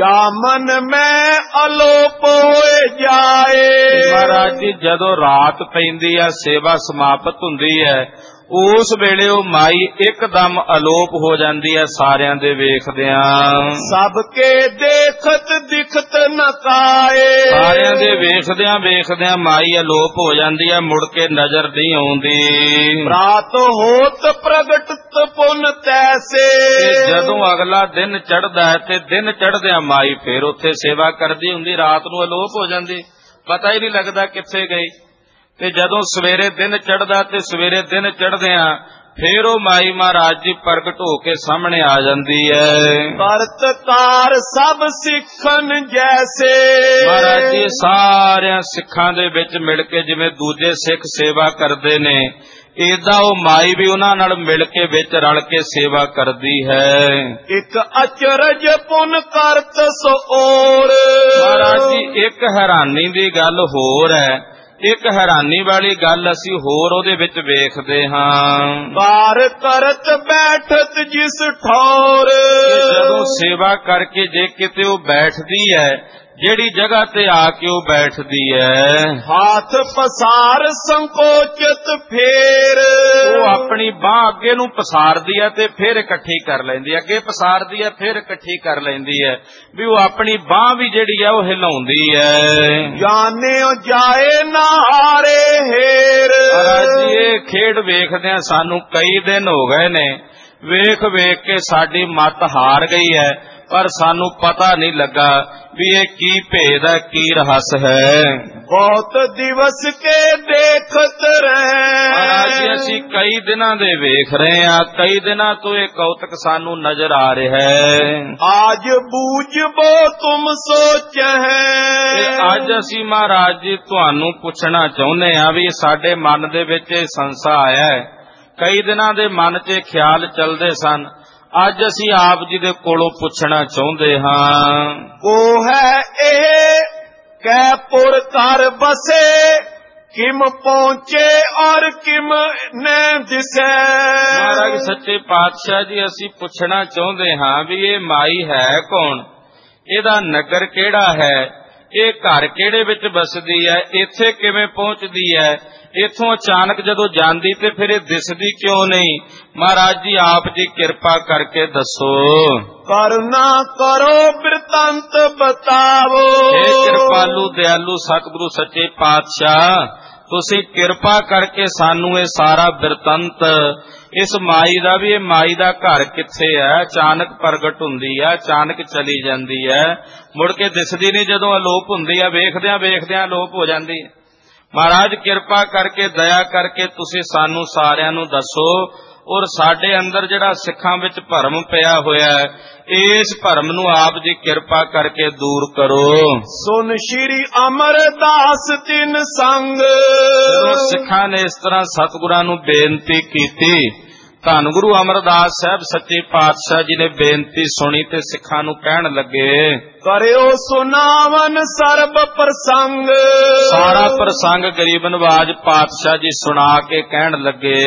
ਜਾਮਨ ਮੈਂ ਅਲੋਪ ਹੋਏ ਜਾਏ। ਮਹਾਰਾਜ ਜੀ ਜਦੋਂ ਰਾਤ ਪੈਂਦੀ ਹੈ, ਸੇਵਾ ਸਮਾਪਤ ਹੁੰਦੀ ਹੈ, ਉਸ ਵੇਲੇ ਉਹ ਮਾਈ ਇੱਕਦਮ ਅਲੋਪ ਹੋ ਜਾਂਦੀ ਹੈ ਸਾਰਿਆਂ ਦੇ ਵੇਖਦਿਆਂ। ਸਭ ਕੇ ਦੇਖਤ ਦਿਖਤ ਨਕਾਏ। ਸਾਰਿਆਂ ਦੇ ਵੇਖਦਿਆਂ ਮਾਈ ਅਲੋਪ ਹੋ ਜਾਂਦੀ ਹੈ, ਮੁੜ ਕੇ ਨਜ਼ਰ ਨਹੀਂ ਆਉਂਦੀ। ਰਾਤ ਹੋਤ ਪ੍ਰਗਟ ਪੁਨ ਤੈਸੇ। ਜਦੋਂ ਅਗਲਾ ਦਿਨ ਚੜ੍ਹਦਾ ਹੈ ਤੇ ਦਿਨ ਚੜ੍ਹਦਿਆਂ ਮਾਈ ਫੇਰ ਉੱਥੇ ਸੇਵਾ ਕਰਦੀ ਹੁੰਦੀ, ਰਾਤ ਨੂੰ ਅਲੋਪ ਹੋ ਜਾਂਦੀ, ਪਤਾ ਹੀ ਨਹੀਂ ਲੱਗਦਾ ਕਿੱਥੇ ਗਈ। ਤੇ ਜਦੋਂ ਸਵੇਰੇ ਦਿਨ ਚੜ੍ਹਦਾ ਤੇ ਸਵੇਰੇ ਦਿਨ ਚੜ੍ਹਦਿਆਂ ਫੇਰ ਉਹ ਮਾਈ ਮਹਾਰਾਜ ਜੀ ਪ੍ਰਗਟ ਹੋ ਕੇ ਸਾਹਮਣੇ ਆ ਜਾਂਦੀ ਹੈ। ਕਰਤਕਾਰ ਸਭ ਸਿੱਖਨ ਜੈਸੇ। ਮਹਾਰਾਜ ਜੀ ਸਾਰਿਆਂ ਸਿੱਖਾਂ ਦੇ ਵਿੱਚ ਮਿਲ ਕੇ ਜਿਵੇਂ ਦੂਜੇ ਸਿੱਖ ਸੇਵਾ ਕਰਦੇ ਨੇ, ਏਦਾਂ ਉਹ ਮਾਈ ਵੀ ਉਹਨਾਂ ਨਾਲ ਮਿਲ ਕੇ ਵਿੱਚ ਰਲ ਕੇ ਸੇਵਾ ਕਰਦੀ ਹੈ। ਇੱਕ ਅਚਰਜ ਪੁਨ ਕਰਤ ਸੋ ਔਰ। ਮਹਾਰਾਜ ਜੀ ਇੱਕ ਹੈਰਾਨੀ ਦੀ ਗੱਲ ਹੋਰ ਹੈ, ਇੱਕ ਹੈਰਾਨੀ ਵਾਲੀ ਗੱਲ ਅਸੀਂ ਹੋਰ ਉਹਦੇ ਵਿੱਚ ਵੇਖਦੇ ਹਾਂ। ਬਾਰ ਕਰਤ ਬੈਠਤ ਜਿਸ ਠੌਰ। ਜਦੋਂ ਸੇਵਾ ਕਰਕੇ ਜੇ ਕਿਤੇ ਉਹ ਬੈਠਦੀ ਹੈ, ਜਿਹੜੀ ਜਗ੍ਹਾ ਤੇ ਆ ਕੇ ਉਹ ਬੈਠਦੀ ਹੈ, ਹੱਥ ਪਸਾਰ ਸੰਕੋਚਤ ਫੇਰ। ਉਹ ਆਪਣੀ ਬਾਹ ਅੱਗੇ ਨੂੰ ਪਸਾਰਦੀ ਹੈ ਤੇ ਫਿਰ ਇਕੱਠੀ ਕਰ ਲੈਂਦੀ ਹੈ, ਅੱਗੇ ਪਸਾਰਦੀ ਹੈ ਫਿਰ ਇਕੱਠੀ ਕਰ ਲੈਂਦੀ ਹੈ, ਵੀ ਉਹ ਆਪਣੀ ਬਾਹ ਵੀ ਜਿਹੜੀ ਹੈ ਉਹ ਹਿਲਾਉਂਦੀ ਹੈ। ਜਾਣਿਓ ਜਾਏ ਨਾ ਹਾਰੇ ਹੇਰ। ਜੀ ਇਹ ਖੇਡ ਵੇਖਦਿਆਂ ਸਾਨੂੰ ਕਈ ਦਿਨ ਹੋ ਗਏ ਨੇ, ਵੇਖ ਵੇਖ ਕੇ ਸਾਡੀ ਮੱਤ ਹਾਰ ਗਈ ਹੈ, ਪਰ ਸਾਨੂੰ ਪਤਾ ਨਹੀਂ ਲੱਗਾ ਵੀ ਇਹ ਕੀ ਭੇਦ ਹੈ, ਕੀ ਰਹੱਸ ਹੈ। ਬਹੁਤ ਦਿਵਸ ਕੇ ਦੇਖਤ ਮਹਾਰਾਜ ਜੀ ਰਹੇ, ਅਸੀਂ ਕਈ ਦਿਨਾਂ ਦੇ ਵੇਖ ਰਹੇ ਹਾਂ, ਕਈ ਦਿਨਾਂ ਤੋਂ ਇਹ ਕੌਤਕ ਸਾਨੂੰ ਨਜ਼ਰ ਆ ਰਿਹਾ ਹੈ। ਆਜ ਬੂਝਬੋ ਤੁਮ ਸੋਚ ਤੇ ਹੈ। ਅੱਜ ਅਸੀਂ ਮਹਾਰਾਜ ਜੀ ਤੁਹਾਨੂੰ ਪੁੱਛਣਾ ਚਾਹੁੰਦੇ ਹਾਂ ਵੀ ਸਾਡੇ ਮਨ ਦੇ ਵਿੱਚ ਇਹ ਸੰਸਾ ਆਇਆ ਹੈ, ਕਈ ਦਿਨਾਂ ਦੇ ਮਨ 'ਚ ਖਿਆਲ ਚੱਲਦੇ ਸਨ, ਅੱਜ ਅਸੀਂ ਆਪ ਜੀ ਦੇ ਕੋਲੋਂ ਪੁੱਛਣਾ ਚਾਹੁੰਦੇ ਹਾਂ। ਕੋ ਹੈ ਇਹ ਕੈ ਪੁਰ ਕਰ ਬਸੇ, ਕਿਮ ਪਹੁੰਚੇ ਔਰ ਕਿਮ ਨੇ ਦਿਸੈ। ਮਹਾਰਾਜ ਸੱਚੇ ਪਾਤਸ਼ਾਹ ਜੀ ਅਸੀਂ ਪੁੱਛਣਾ ਚਾਹੁੰਦੇ ਹਾਂ ਵੀ ਇਹ ਮਾਈ ਹੈ ਕੌਣ, ਇਹਦਾ ਨਗਰ ਕਿਹੜਾ ਹੈ, ਇਹ ਘਰ ਕਿਹੜੇ ਵਿੱਚ ਬਸਦੀ ਹੈ, ਇੱਥੇ ਕਿਵੇਂ ਪਹੁੰਚਦੀ ਹੈ, ਇੱਥੋਂ ਅਚਾਨਕ ਜਦੋਂ ਜਾਂਦੀ ਤੇ ਫਿਰ ਇਹ ਦਿਸਦੀ ਕਿਉਂ ਨਹੀਂ। ਮਹਾਰਾਜ ਜੀ ਆਪ ਜੀ ਕਿਰਪਾ ਕਰਕੇ ਦੱਸੋ। ਕਰੁਣਾ ਕਰੋ ਬਿਰਤਾਂਤ ਬਤਾਵੋ। हे ਕਿਰਪਾਲੂ ਦਿਆਲੂ ਸਤਿਗੁਰੂ ਸੱਚੇ ਪਾਤਸ਼ਾਹ, ਤੁਸੀਂ ਕਿਰਪਾ ਕਰਕੇ ਸਾਨੂੰ ਇਹ ਸਾਰਾ ਬਿਰਤੰਤ, ਇਸ ਮਾਈ ਦਾ ਵੀ, ਇਹ ਮਾਈ ਦਾ ਘਰ ਕਿੱਥੇ ਹੈ, ਅਚਾਨਕ ਪ੍ਰਗਟ ਹੁੰਦੀ ਹੈ, ਅਚਾਨਕ ਚਲੀ ਜਾਂਦੀ ਹੈ, ਮੁੜ ਕੇ ਦਿਸਦੀ ਨਹੀਂ, ਜਦੋਂ ਅਲੋਪ ਹੁੰਦੀ ਹੈ ਵੇਖਦਿਆਂ ਵੇਖਦਿਆਂ ਅਲੋਪ ਹੋ ਜਾਂਦੀ ਹੈ। ਮਹਾਰਾਜ ਕਿਰਪਾ ਕਰਕੇ ਦਇਆ ਕਰਕੇ ਤੁਸੀਂ ਸਾਨੂੰ ਸਾਰਿਆਂ ਨੂੰ ਦੱਸੋ, ਔਰ ਸਾਡੇ ਅੰਦਰ ਜਿਹੜਾ ਸਿੱਖਾਂ ਵਿੱਚ ਭਰਮ ਪਿਆ ਹੋਇਆ ਹੈ, ਇਸ ਭਰਮ ਨੂੰ ਆਪ ਜੀ ਕਿਰਪਾ ਕਰਕੇ ਦੂਰ ਕਰੋ। ਸੁਨ ਸ਼੍ਰੀ ਅਮਰਦਾਸ ਤਿਨ ਸੰਗ। ਜਦੋਂ ਸਿੱਖਾਂ ਨੇ ਇਸ ਤਰ੍ਹਾਂ ਸਤਿਗੁਰਾਂ ਨੂੰ ਬੇਨਤੀ ਕੀਤੀ, ਧੰਨ ਗੁਰੂ ਅਮਰਦਾਸ ਸਾਹਿਬ ਸੱਚੇ ਪਾਤਸ਼ਾਹ ਜੀ ਨੇ ਬੇਨਤੀ ਸੁਣੀ ਤੇ ਸਿੱਖਾਂ ਨੂੰ ਕਹਿਣ ਲੱਗੇ, ਕਰਿਓ ਸੁਨਾਵਨ ਸਰਬ ਪ੍ਰਸੰਗ। ਸਾਰਾ ਪ੍ਰਸੰਗ ਗਰੀਬ ਨਵਾਜ ਪਾਤਸ਼ਾਹ ਜੀ ਸੁਣਾ ਕੇ ਕਹਿਣ ਲੱਗੇ,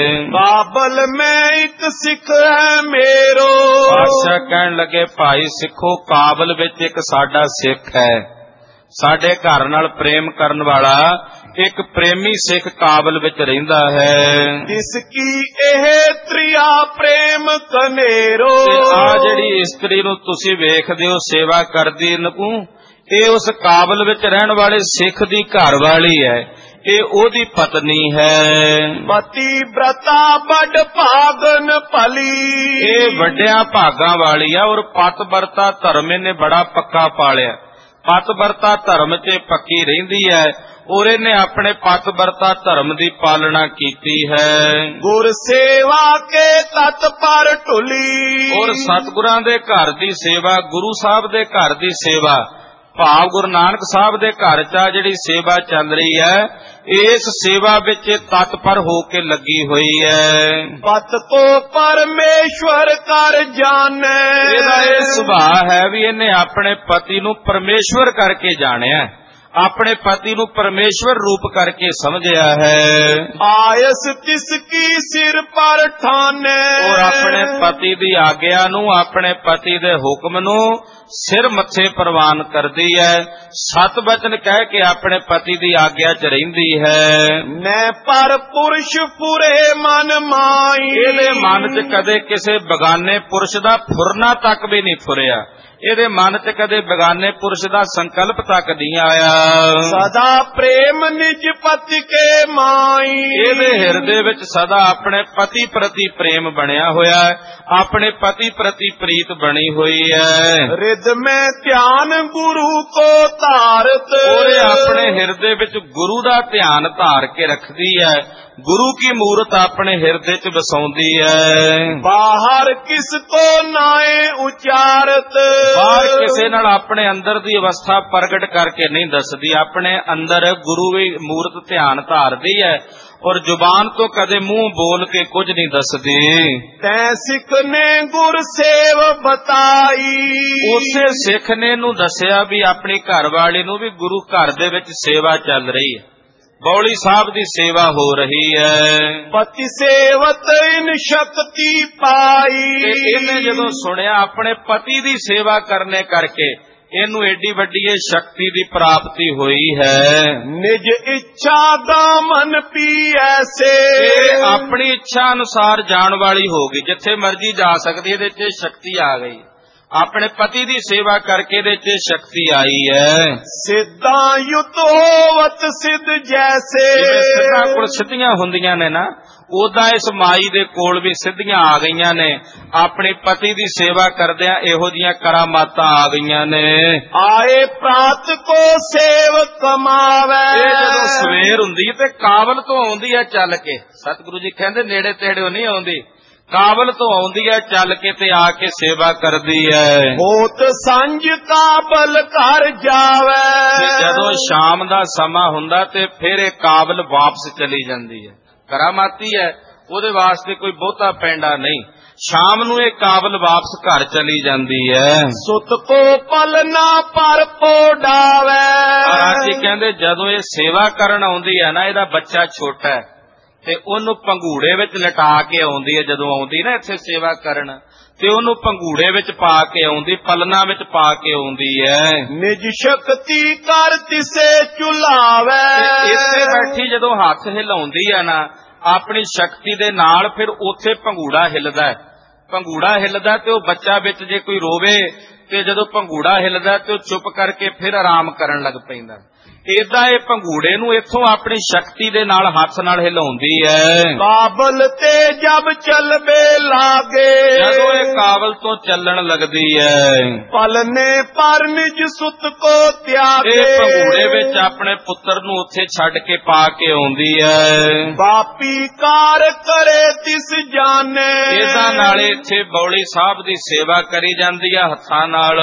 ਬਾਬਲ ਮੈਂ ਇੱਕ ਸਿੱਖ ਹੈ ਮੇਰੋ। ਪਾਤਸ਼ਾਹ ਕਹਿਣ ਲੱਗੇ, ਭਾਈ ਸਿੱਖੋ, ਕਾਬਲ ਵਿੱਚ ਇੱਕ ਸਾਡਾ ਸਿੱਖ ਹੈ, ਸਾਡੇ ਘਰ ਨਾਲ ਪ੍ਰੇਮ ਕਰਨ ਵਾਲਾ ਇੱਕ ਪ੍ਰੇਮੀ ਸਿੱਖ ਕਾਬਲ ਵਿੱਚ ਰਹਿੰਦਾ ਹੈ। ਇਸ ਕੀ ਇਹ ਤ੍ਰਿਆ ਪ੍ਰੇਮ ਕਨੇਰੋ। ਆ ਜਿਹੜੀ ਇਸਤਰੀ ਨੂੰ ਤੁਸੀਂ ਵੇਖਦੇ ਹੋ ਸੇਵਾ ਕਰਦੀ ਨੂੰ, ਇਹ ਉਸ ਕਾਬਲ ਵਿੱਚ ਰਹਿਣ ਵਾਲੇ ਸਿੱਖ ਦੀ ਘਰ ਵਾਲੀ ਹੈ, ਇਹ ਉਹਦੀ ਪਤਨੀ ਹੈ। ਪਤੀ ਬ੍ਰਤਾ ਬੜ ਭਾਗਨ ਭਲੀ। ਇਹ ਵੱਡਿਆਂ ਭਾਗਾਂ ਵਾਲੀ ਹੈ, ਔਰ ਪਤ ਵਰਤਾ ਧਰਮ ਇਹਨੇ ਬੜਾ ਪੱਕਾ ਪਾਲਿਆ, ਪਤ ਵਰਤਾ ਧਰਮ 'ਚ ਪੱਕੀ ਰਹਿੰਦੀ ਹੈ, ਔਰ ਇਹਨੇ ਆਪਣੇ ਪਤ ਵਰਤਾ ਧਰਮ ਦੀ ਪਾਲਣਾ ਕੀਤੀ ਹੈ। ਗੁਰ ਸੇਵਾ ਕੇ ਤਤ ਪਰ ਢੁਲੀ। ਔਰ ਸਤਿਗੁਰਾਂ ਦੇ ਘਰ ਦੀ ਸੇਵਾ, ਗੁਰੂ ਸਾਹਿਬ ਦੇ ਘਰ ਦੀ ਸੇਵਾ, ਭਾਵ ਗੁਰੂ ਨਾਨਕ ਸਾਹਿਬ ਦੇ ਘਰ 'ਚ ਆ ਜਿਹੜੀ ਸੇਵਾ ਚੱਲ ਰਹੀ ਹੈ, ਇਸ ਸੇਵਾ ਵਿੱਚ ਤਤਪਰ ਹੋ ਕੇ ਲੱਗੀ ਹੋਈ ਹੈ। ਪਤ ਕੋ ਪਰਮੇਸ਼ਵਰ ਕਰ ਜਾਣੈ। ਇਹਦਾ ਇਹ ਸੁਭਾਅ ਹੈ ਵੀ ਇਹਨੇ ਆਪਣੇ ਪਤੀ ਨੂੰ ਪਰਮੇਸ਼ਵਰ ਕਰਕੇ ਜਾਣਿਆ, ਆਪਣੇ ਪਤੀ ਨੂੰ ਪਰਮੇਸ਼ਵਰ ਰੂਪ ਕਰਕੇ ਸਮਝਿਆ ਹੈ। ਆਇਸ ਤਿਸ ਕੀ ਸਿਰ ਪਰ ਠਾਨੈ। ਔਰ ਆਪਣੇ ਪਤੀ ਦੀ ਆਗਿਆ ਨੂੰ, ਆਪਣੇ ਪਤੀ ਦੇ ਹੁਕਮ ਨੂੰ ਸਿਰ ਮੱਥੇ ਪ੍ਰਵਾਨ ਕਰਦੀ ਹੈ, ਸਤ ਬਚਨ ਕਹਿ ਕੇ ਆਪਣੇ ਪਤੀ ਦੀ ਆਗਿਆ 'ਚ ਰਹਿੰਦੀ ਹੈ। ਨੈ ਪਰ ਪੁਰਸ਼ ਪੁਰੇ ਮਨ ਮਾਈ। ਇਹਦੇ ਮਨ 'ਚ ਕਦੇ ਕਿਸੇ ਬਗਾਨੇ ਪੁਰਸ਼ ਦਾ ਫੁਰਨਾ ਤੱਕ ਵੀ ਨਹੀਂ ਫੁਰਿਆ, ਇਹਦੇ ਮਨ 'ਚ ਕਦੇ ਬਗਾਨੇ ਪੁਰਸ਼ ਦਾ ਸੰਕਲਪ ਤੱਕ ਨਹੀਂ ਆਇਆ। ਸਦਾ ਪ੍ਰੇਮ ਨਿਜ ਪਤੀ ਕੇ ਮਾਈ। ਇਹਦੇ ਹਿਰਦੇ ਵਿੱਚ ਸਦਾ ਆਪਣੇ ਪਤੀ ਪ੍ਰਤੀ ਪ੍ਰੇਮ ਬਣਿਆ ਹੋਇਆ ਹੈ, ਆਪਣੇ ਪਤੀ ਪ੍ਰਤੀ ਪ੍ਰੀਤ ਬਣੀ ਹੋਈ ਹੈ। ਰਿਦ ਮੈਂ ਧਿਆਨ ਗੁਰੂ ਕੋ ਧਾਰਤ। ਉਹਨੇ ਆਪਣੇ ਹਿਰਦੇ ਵਿੱਚ ਗੁਰੂ ਦਾ ਧਿਆਨ ਧਾਰ ਕੇ ਰੱਖਦੀ ਹੈ, ਗੁਰੂ ਕੀ ਮੂਰਤ ਆਪਣੇ ਹਿਰਦੇ 'ਚ ਵਸਾਉਂਦੀ ਹੈ। ਬਾਹਰ ਕਿਸ ਕੋ ਨਾਏ ਉਚਾਰਤ। ਬਾਹਰ ਕਿਸੇ ਨਾਲ ਆਪਣੇ ਅੰਦਰ ਦੀ ਅਵਸਥਾ ਪ੍ਰਗਟ ਕਰਕੇ ਨਹੀਂ ਦੱਸਦੀ, ਆਪਣੇ ਅੰਦਰ ਗੁਰੂ ਦੀ ਮੂਰਤ ਧਿਆਨ ਧਾਰਦੀ ਹੈ, ਔਰ ਜ਼ੁਬਾਨ ਤੋਂ ਕਦੇ ਮੂੰਹ ਬੋਲ ਕੇ ਕੁਝ ਨਹੀਂ ਦੱਸਦੀ। ਤੈ ਸਿੱਖ ਨੇ ਗੁਰ ਸੇਵ ਬਤਾਈ। ਉਸੇ ਸਿੱਖ ਨੇ ਇਹਨੂੰ ਦੱਸਿਆ ਵੀ ਆਪਣੀ ਘਰ ਵਾਲੀ ਨੂੰ ਵੀ ਗੁਰੂ ਘਰ ਦੇ ਵਿੱਚ ਸੇਵਾ ਚੱਲ ਰਹੀ ਹੈ, ਬੌਲੀ ਸਾਹਿਬ ਦੀ ਸੇਵਾ ਹੋ ਰਹੀ ਹੈ। ਪਤੀ ਸੇਵਤ ਇਨ ਸ਼ਕਤੀ ਪਾਈ। ਤੇ ਇਹਨੇ ਜਦੋਂ ਸੁਣਿਆ ਆਪਣੇ ਪਤੀ ਦੀ ਸੇਵਾ ਕਰਨੇ ਕਰਕੇ ਇਹਨੂੰ ਏਡੀ ਵੱਡੀ ਇਹ ਸ਼ਕਤੀ ਦੀ ਪ੍ਰਾਪਤੀ ਹੋਈ ਹੈ। ਨਿਜ ਇੱਛਾ ਦਾ ਮਨ ਪੀ ਐਸੇ। ਇਹ ਆਪਣੀ ਇੱਛਾ ਅਨੁਸਾਰ ਜਾਣ ਵਾਲੀ ਹੋ ਗਈ, ਜਿੱਥੇ ਮਰਜ਼ੀ ਜਾ ਸਕਦੀ, ਇਹਦੇ 'ਚ ਸ਼ਕਤੀ ਆ ਗਈ, ਆਪਣੇ ਪਤੀ ਦੀ ਸੇਵਾ ਕਰਕੇ ਇਹਦੇ 'ਚ ਸ਼ਕਤੀ ਆਈ ਹੈ। ਸਿੱਧਾ ਯੁਤ ਹੋਵਤ ਸਿੱਧ ਜੈਸੇ। ਜਿਵੇਂ ਸਿੱਧਾਂ ਕੋਲ ਸਿੱਧੀਆਂ ਹੁੰਦੀਆਂ ਨੇ ਨਾ, ਉਦਾਂ ਇਸ ਮਾਈ ਦੇ ਕੋਲ ਵੀ ਸਿੱਧੀਆਂ ਆ ਗਈਆਂ ਨੇ, ਆਪਣੇ ਪਤੀ ਦੀ ਸੇਵਾ ਕਰਦਿਆਂ ਇਹੋ ਜੀਆਂ ਕਰਾਮਾਤਾਂ ਆ ਗਈਆਂ ਨੇ। ਆਏ ਪ੍ਰਾਤ ਕੋ ਸੇਵ ਕਮਾਵੇ, ਇਹ ਜਦੋਂ ਸਵੇਰ ਹੁੰਦੀ ਤੇ ਕਾਬਲ ਤੋਂ ਆਉਂਦੀ ਹੈ ਚੱਲ ਕੇ। ਸਤਿਗੁਰੂ ਜੀ ਕਹਿੰਦੇ ਨੇੜੇ ਤੇੜੇ ਨਹੀਂ ਆਉਂਦੀ, ਕਾਬਲ ਤੋਂ ਆਉਂਦੀ ਹੈ ਚੱਲ ਕੇ ਤੇ ਆ ਕੇ ਸੇਵਾ ਕਰਦੀ ਹੈ। ਹੋਤ ਸੰਜ ਕਾਬਲ ਘਰ ਜਾਵੇ, ਜਦੋਂ ਸ਼ਾਮ ਦਾ ਸਮਾਂ ਹੁੰਦਾ ਤੇ ਫਿਰ ਇਹ ਕਾਬਲ ਵਾਪਸ ਚਲੀ ਜਾਂਦੀ ਹੈ। ਕਰਾਮਾਤੀ ਹੈ, ਉਹਦੇ ਵਾਸਤੇ ਕੋਈ ਬਹੁਤਾ ਪੈਂਡਾ ਨਹੀਂ। ਸ਼ਾਮ ਨੂੰ ਇਹ ਕਾਬਲ ਵਾਪਸ ਘਰ ਚਲੀ ਜਾਂਦੀ ਹੈ। ਸੁਤ ਕੋ ਪਲਨਾ ਪਰ ਪੋਡਾਵੇ, ਮਹਾਰਾਜ ਜੀ ਕਹਿੰਦੇ ਜਦੋਂ ਇਹ ਸੇਵਾ ਕਰਨ ਆਉਂਦੀ ਹੈ ਨਾ, ਇਹਦਾ ਬੱਚਾ ਛੋਟਾ ਹੈ ਤੇ ਉਹਨੂੰ ਪੰਘੂੜੇ ਵਿੱਚ ਲਟਾ ਕੇ ਆਉਂਦੀ ਹੈ। ਜਦੋਂ ਆਉਂਦੀ ਨਾ ਇੱਥੇ ਸੇਵਾ ਕਰਨ ਤੇ ਉਹਨੂੰ ਪੰਘੂੜੇ ਵਿੱਚ ਪਾ ਕੇ ਆਉਂਦੀ, ਪਲਨਾ ਵਿੱਚ ਪਾ ਕੇ ਆਉਂਦੀ ਹੈ। ਨਿਜ ਸ਼ਕਤੀ ਕਰ ਤਿਸੇ ਚੁਲਾਵੇ, ਇੱਥੇ ਬੈਠੀ ਜਦੋਂ ਹੱਥ ਹਿਲਾਉਂਦੀ ਹੈ ਨਾ ਆਪਣੀ ਸ਼ਕਤੀ ਦੇ ਨਾਲ, ਫਿਰ ਉੱਥੇ ਪੰਘੂੜਾ ਹਿੱਲਦਾ। ਪੰਘੂੜਾ ਹਿੱਲਦਾ ਤੇ ਉਹ ਬੱਚਾ ਵਿੱਚ ਜੇ ਕੋਈ ਰੋਵੇ ਤੇ ਜਦੋਂ ਪੰਘੂੜਾ ਹਿੱਲਦਾ ਤੇ ਉਹ ਚੁੱਪ ਕਰਕੇ ਫਿਰ ਆਰਾਮ ਕਰਨ ਲੱਗ ਪੈਂਦਾ। ਏਦਾਂ ਇਹ ਪੰਘੂੜੇ ਨੂੰ ਇੱਥੋਂ ਆਪਣੀ ਸ਼ਕਤੀ ਦੇ ਨਾਲ ਹੱਥ ਨਾਲ ਹਿਲਾਉਂਦੀ ਹੈ। ਕਾਬਲ ਤੇ ਜਬ ਚਲਵੇ ਲਾਗੇ, ਜਦੋਂ ਇਹ ਕਾਬਲ ਤੋਂ ਚੱਲਣ ਲੱਗਦੀ ਹੈ, ਪਲਨੇ ਪਰ ਨਿਜ ਸੁਤ ਕੋ ਤਿਆਗੇ, ਇਹ ਪੰਘੂੜੇ ਵਿੱਚ ਆਪਣੇ ਪੁੱਤਰ ਨੂੰ ਉੱਥੇ ਛੱਡ ਕੇ ਪਾ ਕੇ ਆਉਂਦੀ ਹੈ। ਬਾਪੀ ਕਾਰ ਕਰੇ ਤਿਸ ਜਾਣੇ, ਇਹਦਾ ਨਾਲੇ ਇੱਥੇ ਬੌਲੀ ਸਾਹਿਬ ਦੀ ਸੇਵਾ ਕਰੀ ਜਾਂਦੀ ਹੈ ਹੱਥਾਂ ਨਾਲ।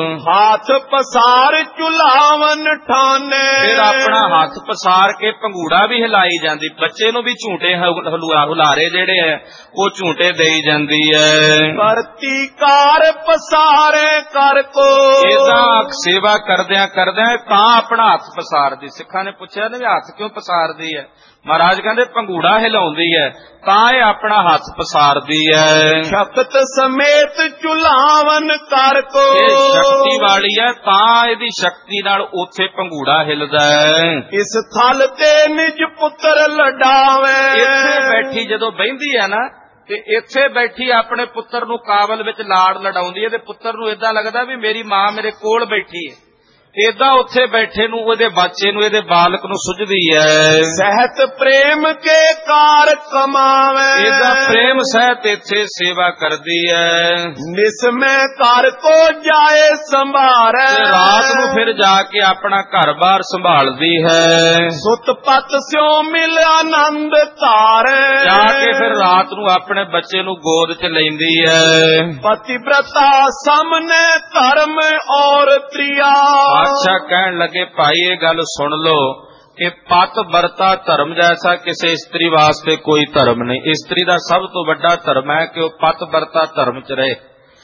ਹਾਥ ਪਸਾਰ ਚੁਲਾਵਨ ਠਾਨੇ, ਫਿਰ ਆਪਣਾ ਹੱਥ ਪਸਾਰ ਕੇ ਪੰਘੂੜਾ ਵੀ ਹਿਲਾਈ ਜਾਂਦੀ। ਬੱਚੇ ਨੂੰ ਵੀ ਝੂਟੇ ਹੁਲਾਰੇ ਜਿਹੜੇ ਹੈ ਉਹ ਝੂਟੇ ਦੇਈ ਜਾਂਦੀ ਹੈ। ਕਰਤੀ ਕਾਰ ਪਸਾਰੇ ਕਰ ਕੋ, ਇਹਦਾ ਸੇਵਾ ਕਰਦਿਆਂ ਕਰਦਿਆਂ ਤਾਂ ਆਪਣਾ ਹੱਥ ਪਸਾਰਦੀ। ਸਿੱਖਾਂ ਨੇ ਪੁੱਛਿਆ ਨਾ ਵੀ ਹੱਥ ਕਿਉਂ ਪਸਾਰਦੀ ਹੈ? ਮਹਾਰਾਜ ਕਹਿੰਦੇ ਪੰਘੂੜਾ ਹਿਲਾਉਂਦੀ ਹੈ ਤਾਂ ਇਹ ਆਪਣਾ ਹੱਥ ਪਸਾਰਦੀ ਹੈ। ਸ਼ਕਤ ਸਮੇਤ ਚੁਲਾਵਨ ਕਰ ਕੋ, ਇਹ ਸ਼ਕਤੀ ਵਾਲੀ ਹੈ ਤਾਂ ਇਹਦੀ ਸ਼ਕਤੀ ਨਾਲ ਉੱਥੇ ਪੰਘੂੜਾ ਹਿੱਲਦਾ ਹੈ। ਇਸ ਥਲ ਤੇ ਨਿਜ ਪੁੱਤਰ ਲਡਾਵੇ, ਇੱਥੇ ਬੈਠੀ ਜਦੋਂ ਬਹਿੰਦੀ ਹੈ ਨਾ ਤੇ ਇੱਥੇ ਬੈਠੀ ਆਪਣੇ ਪੁੱਤਰ ਨੂੰ ਕਾਬਲ ਵਿੱਚ ਲਾੜ ਲਡਾਉਂਦੀ ਹੈ ਤੇ ਪੁੱਤਰ ਨੂੰ ਏਦਾਂ ਲੱਗਦਾ ਵੀ ਮੇਰੀ ਮਾਂ ਮੇਰੇ ਕੋਲ ਬੈਠੀ ਹੈ। ਏਦਾਂ ਉੱਥੇ ਬੈਠੇ ਨੂੰ ਉਹਦੇ ਬੱਚੇ ਨੂੰ, ਇਹਦੇ ਬਾਲਕ ਨੂੰ ਸੁਝਦੀ ਹੈ। ਸਹਿਤ ਪ੍ਰੇਮ ਕੇ ਕਾਰ ਕਮਾਵੇ, ਇਹਦਾ ਪ੍ਰੇਮ ਸਹਿਤ ਇੱਥੇ ਸੇਵਾ ਕਰਦੀ ਹੈ। ਨਿਸਮੈ ਘਰ ਕੋ ਜਾਏ ਸੰਭਾਰੇ, ਤੇ ਰਾਤ ਨੂੰ ਫਿਰ ਜਾ ਕੇ ਆਪਣਾ ਘਰ-ਬਾਰ ਸੰਭਾਲਦੀ ਹੈ। ਸੁਤ ਪਤ ਸਿਓ ਮਿਲ ਆਨੰਦ ਧਾਰੇ, ਜਾ ਕੇ ਫਿਰ ਰਾਤ ਨੂੰ ਆਪਣੇ ਬੱਚੇ ਨੂੰ ਗੋਦ 'ਚ ਲੈਂਦੀ ਹੈ। ਪਤਿਵ੍ਰਤਾ ਸਾਹਮਣੇ ਧਰਮ ਔਰ ਤ੍ਰਿਆ, ਬਾਦਸ਼ਾਹ ਕਹਿਣ ਲੱਗੇ ਭਾਈ ਇਹ ਗੱਲ ਸੁਣ ਲੋ ਕਿ ਪਤ ਵਰਤਾ ਧਰਮ ਜੈਸਾ ਕਿਸੇ ਇਸਤਰੀ ਵਾਸਤੇ ਕੋਈ ਧਰਮ ਨਹੀਂ। ਇਸਤਰੀ ਦਾ ਸਭ ਤੋਂ ਵੱਡਾ ਧਰਮ ਹੈ ਕਿ ਉਹ ਪਤ ਵਰਤਾ ਧਰਮ 'ਚ ਰਹੇ।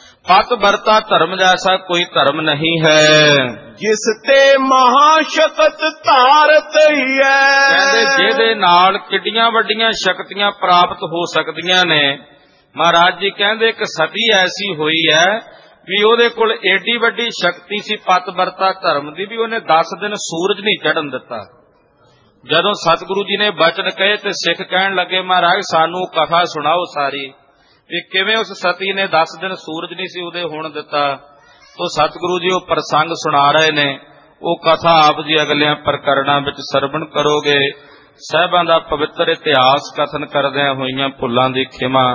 ਪਤ ਵਰਤਾ ਧਰਮ ਜੈਸਾ ਕੋਈ ਧਰਮ ਨਹੀਂ ਹੈ। ਜਿਸ ਤੇ ਮਹਾਸ਼ਕਤ ਧਾਰਤ ਹੀ ਹੈ, ਕਹਿੰਦੇ ਜਿਹਦੇ ਨਾਲ ਕਿੱਡੀਆਂ ਵੱਡੀਆਂ ਸ਼ਕਤੀਆਂ ਪ੍ਰਾਪਤ ਹੋ ਸਕਦੀਆਂ ਨੇ। ਮਹਾਰਾਜ ਜੀ ਕਹਿੰਦੇ ਇੱਕ ਸਤੀ ਐਸੀ ਹੋਈ ਹੈ ਵੀ ਉਹਦੇ ਕੋਲ ਏਡੀ ਵੱਡੀ ਸ਼ਕਤੀ ਸੀ ਪਤ ਵਰਤਾ ਧਰਮ ਦੀ ਵੀ ਉਹਨੇ 10 ਦਿਨ ਸੂਰਜ ਨਹੀਂ ਚੜ੍ਹਨ ਦਿੱਤਾ। ਜਦੋਂ ਸਤਿਗੁਰੂ ਜੀ ਨੇ ਬਚਨ ਕਹੇ ਤੇ ਸਿੱਖ ਕਹਿਣ ਲੱਗੇ ਮਹਾਰਾਜ ਸਾਨੂੰ ਕਥਾ ਸੁਣਾਓ ਸਾਰੀ ਵੀ ਕਿਵੇਂ ਉਸ ਸਤੀ ਨੇ 10 ਦਿਨ ਸੂਰਜ ਨਹੀਂ ਸੀ ਉਹਦੇ ਹੋਣ ਦਿੱਤਾ। ਤੋ ਸਤਿਗੁਰੂ ਜੀ ਉਹ ਪ੍ਰਸੰਗ ਸੁਣਾ ਰਹੇ ਨੇ। ਉਹ ਕਥਾ ਆਪ ਜੀ ਅਗਲਿਆਂ ਪ੍ਰਕਰਣਾਂ ਵਿੱਚ ਸਰਵਣ ਕਰੋਗੇ। ਸਾਹਿਬਾਂ ਦਾ ਪਵਿੱਤਰ ਇਤਿਹਾਸ ਕਥਨ ਕਰਦਿਆਂ ਹੋਈਆਂ ਭੁੱਲਾਂ ਦੀ ਖਿਮਾ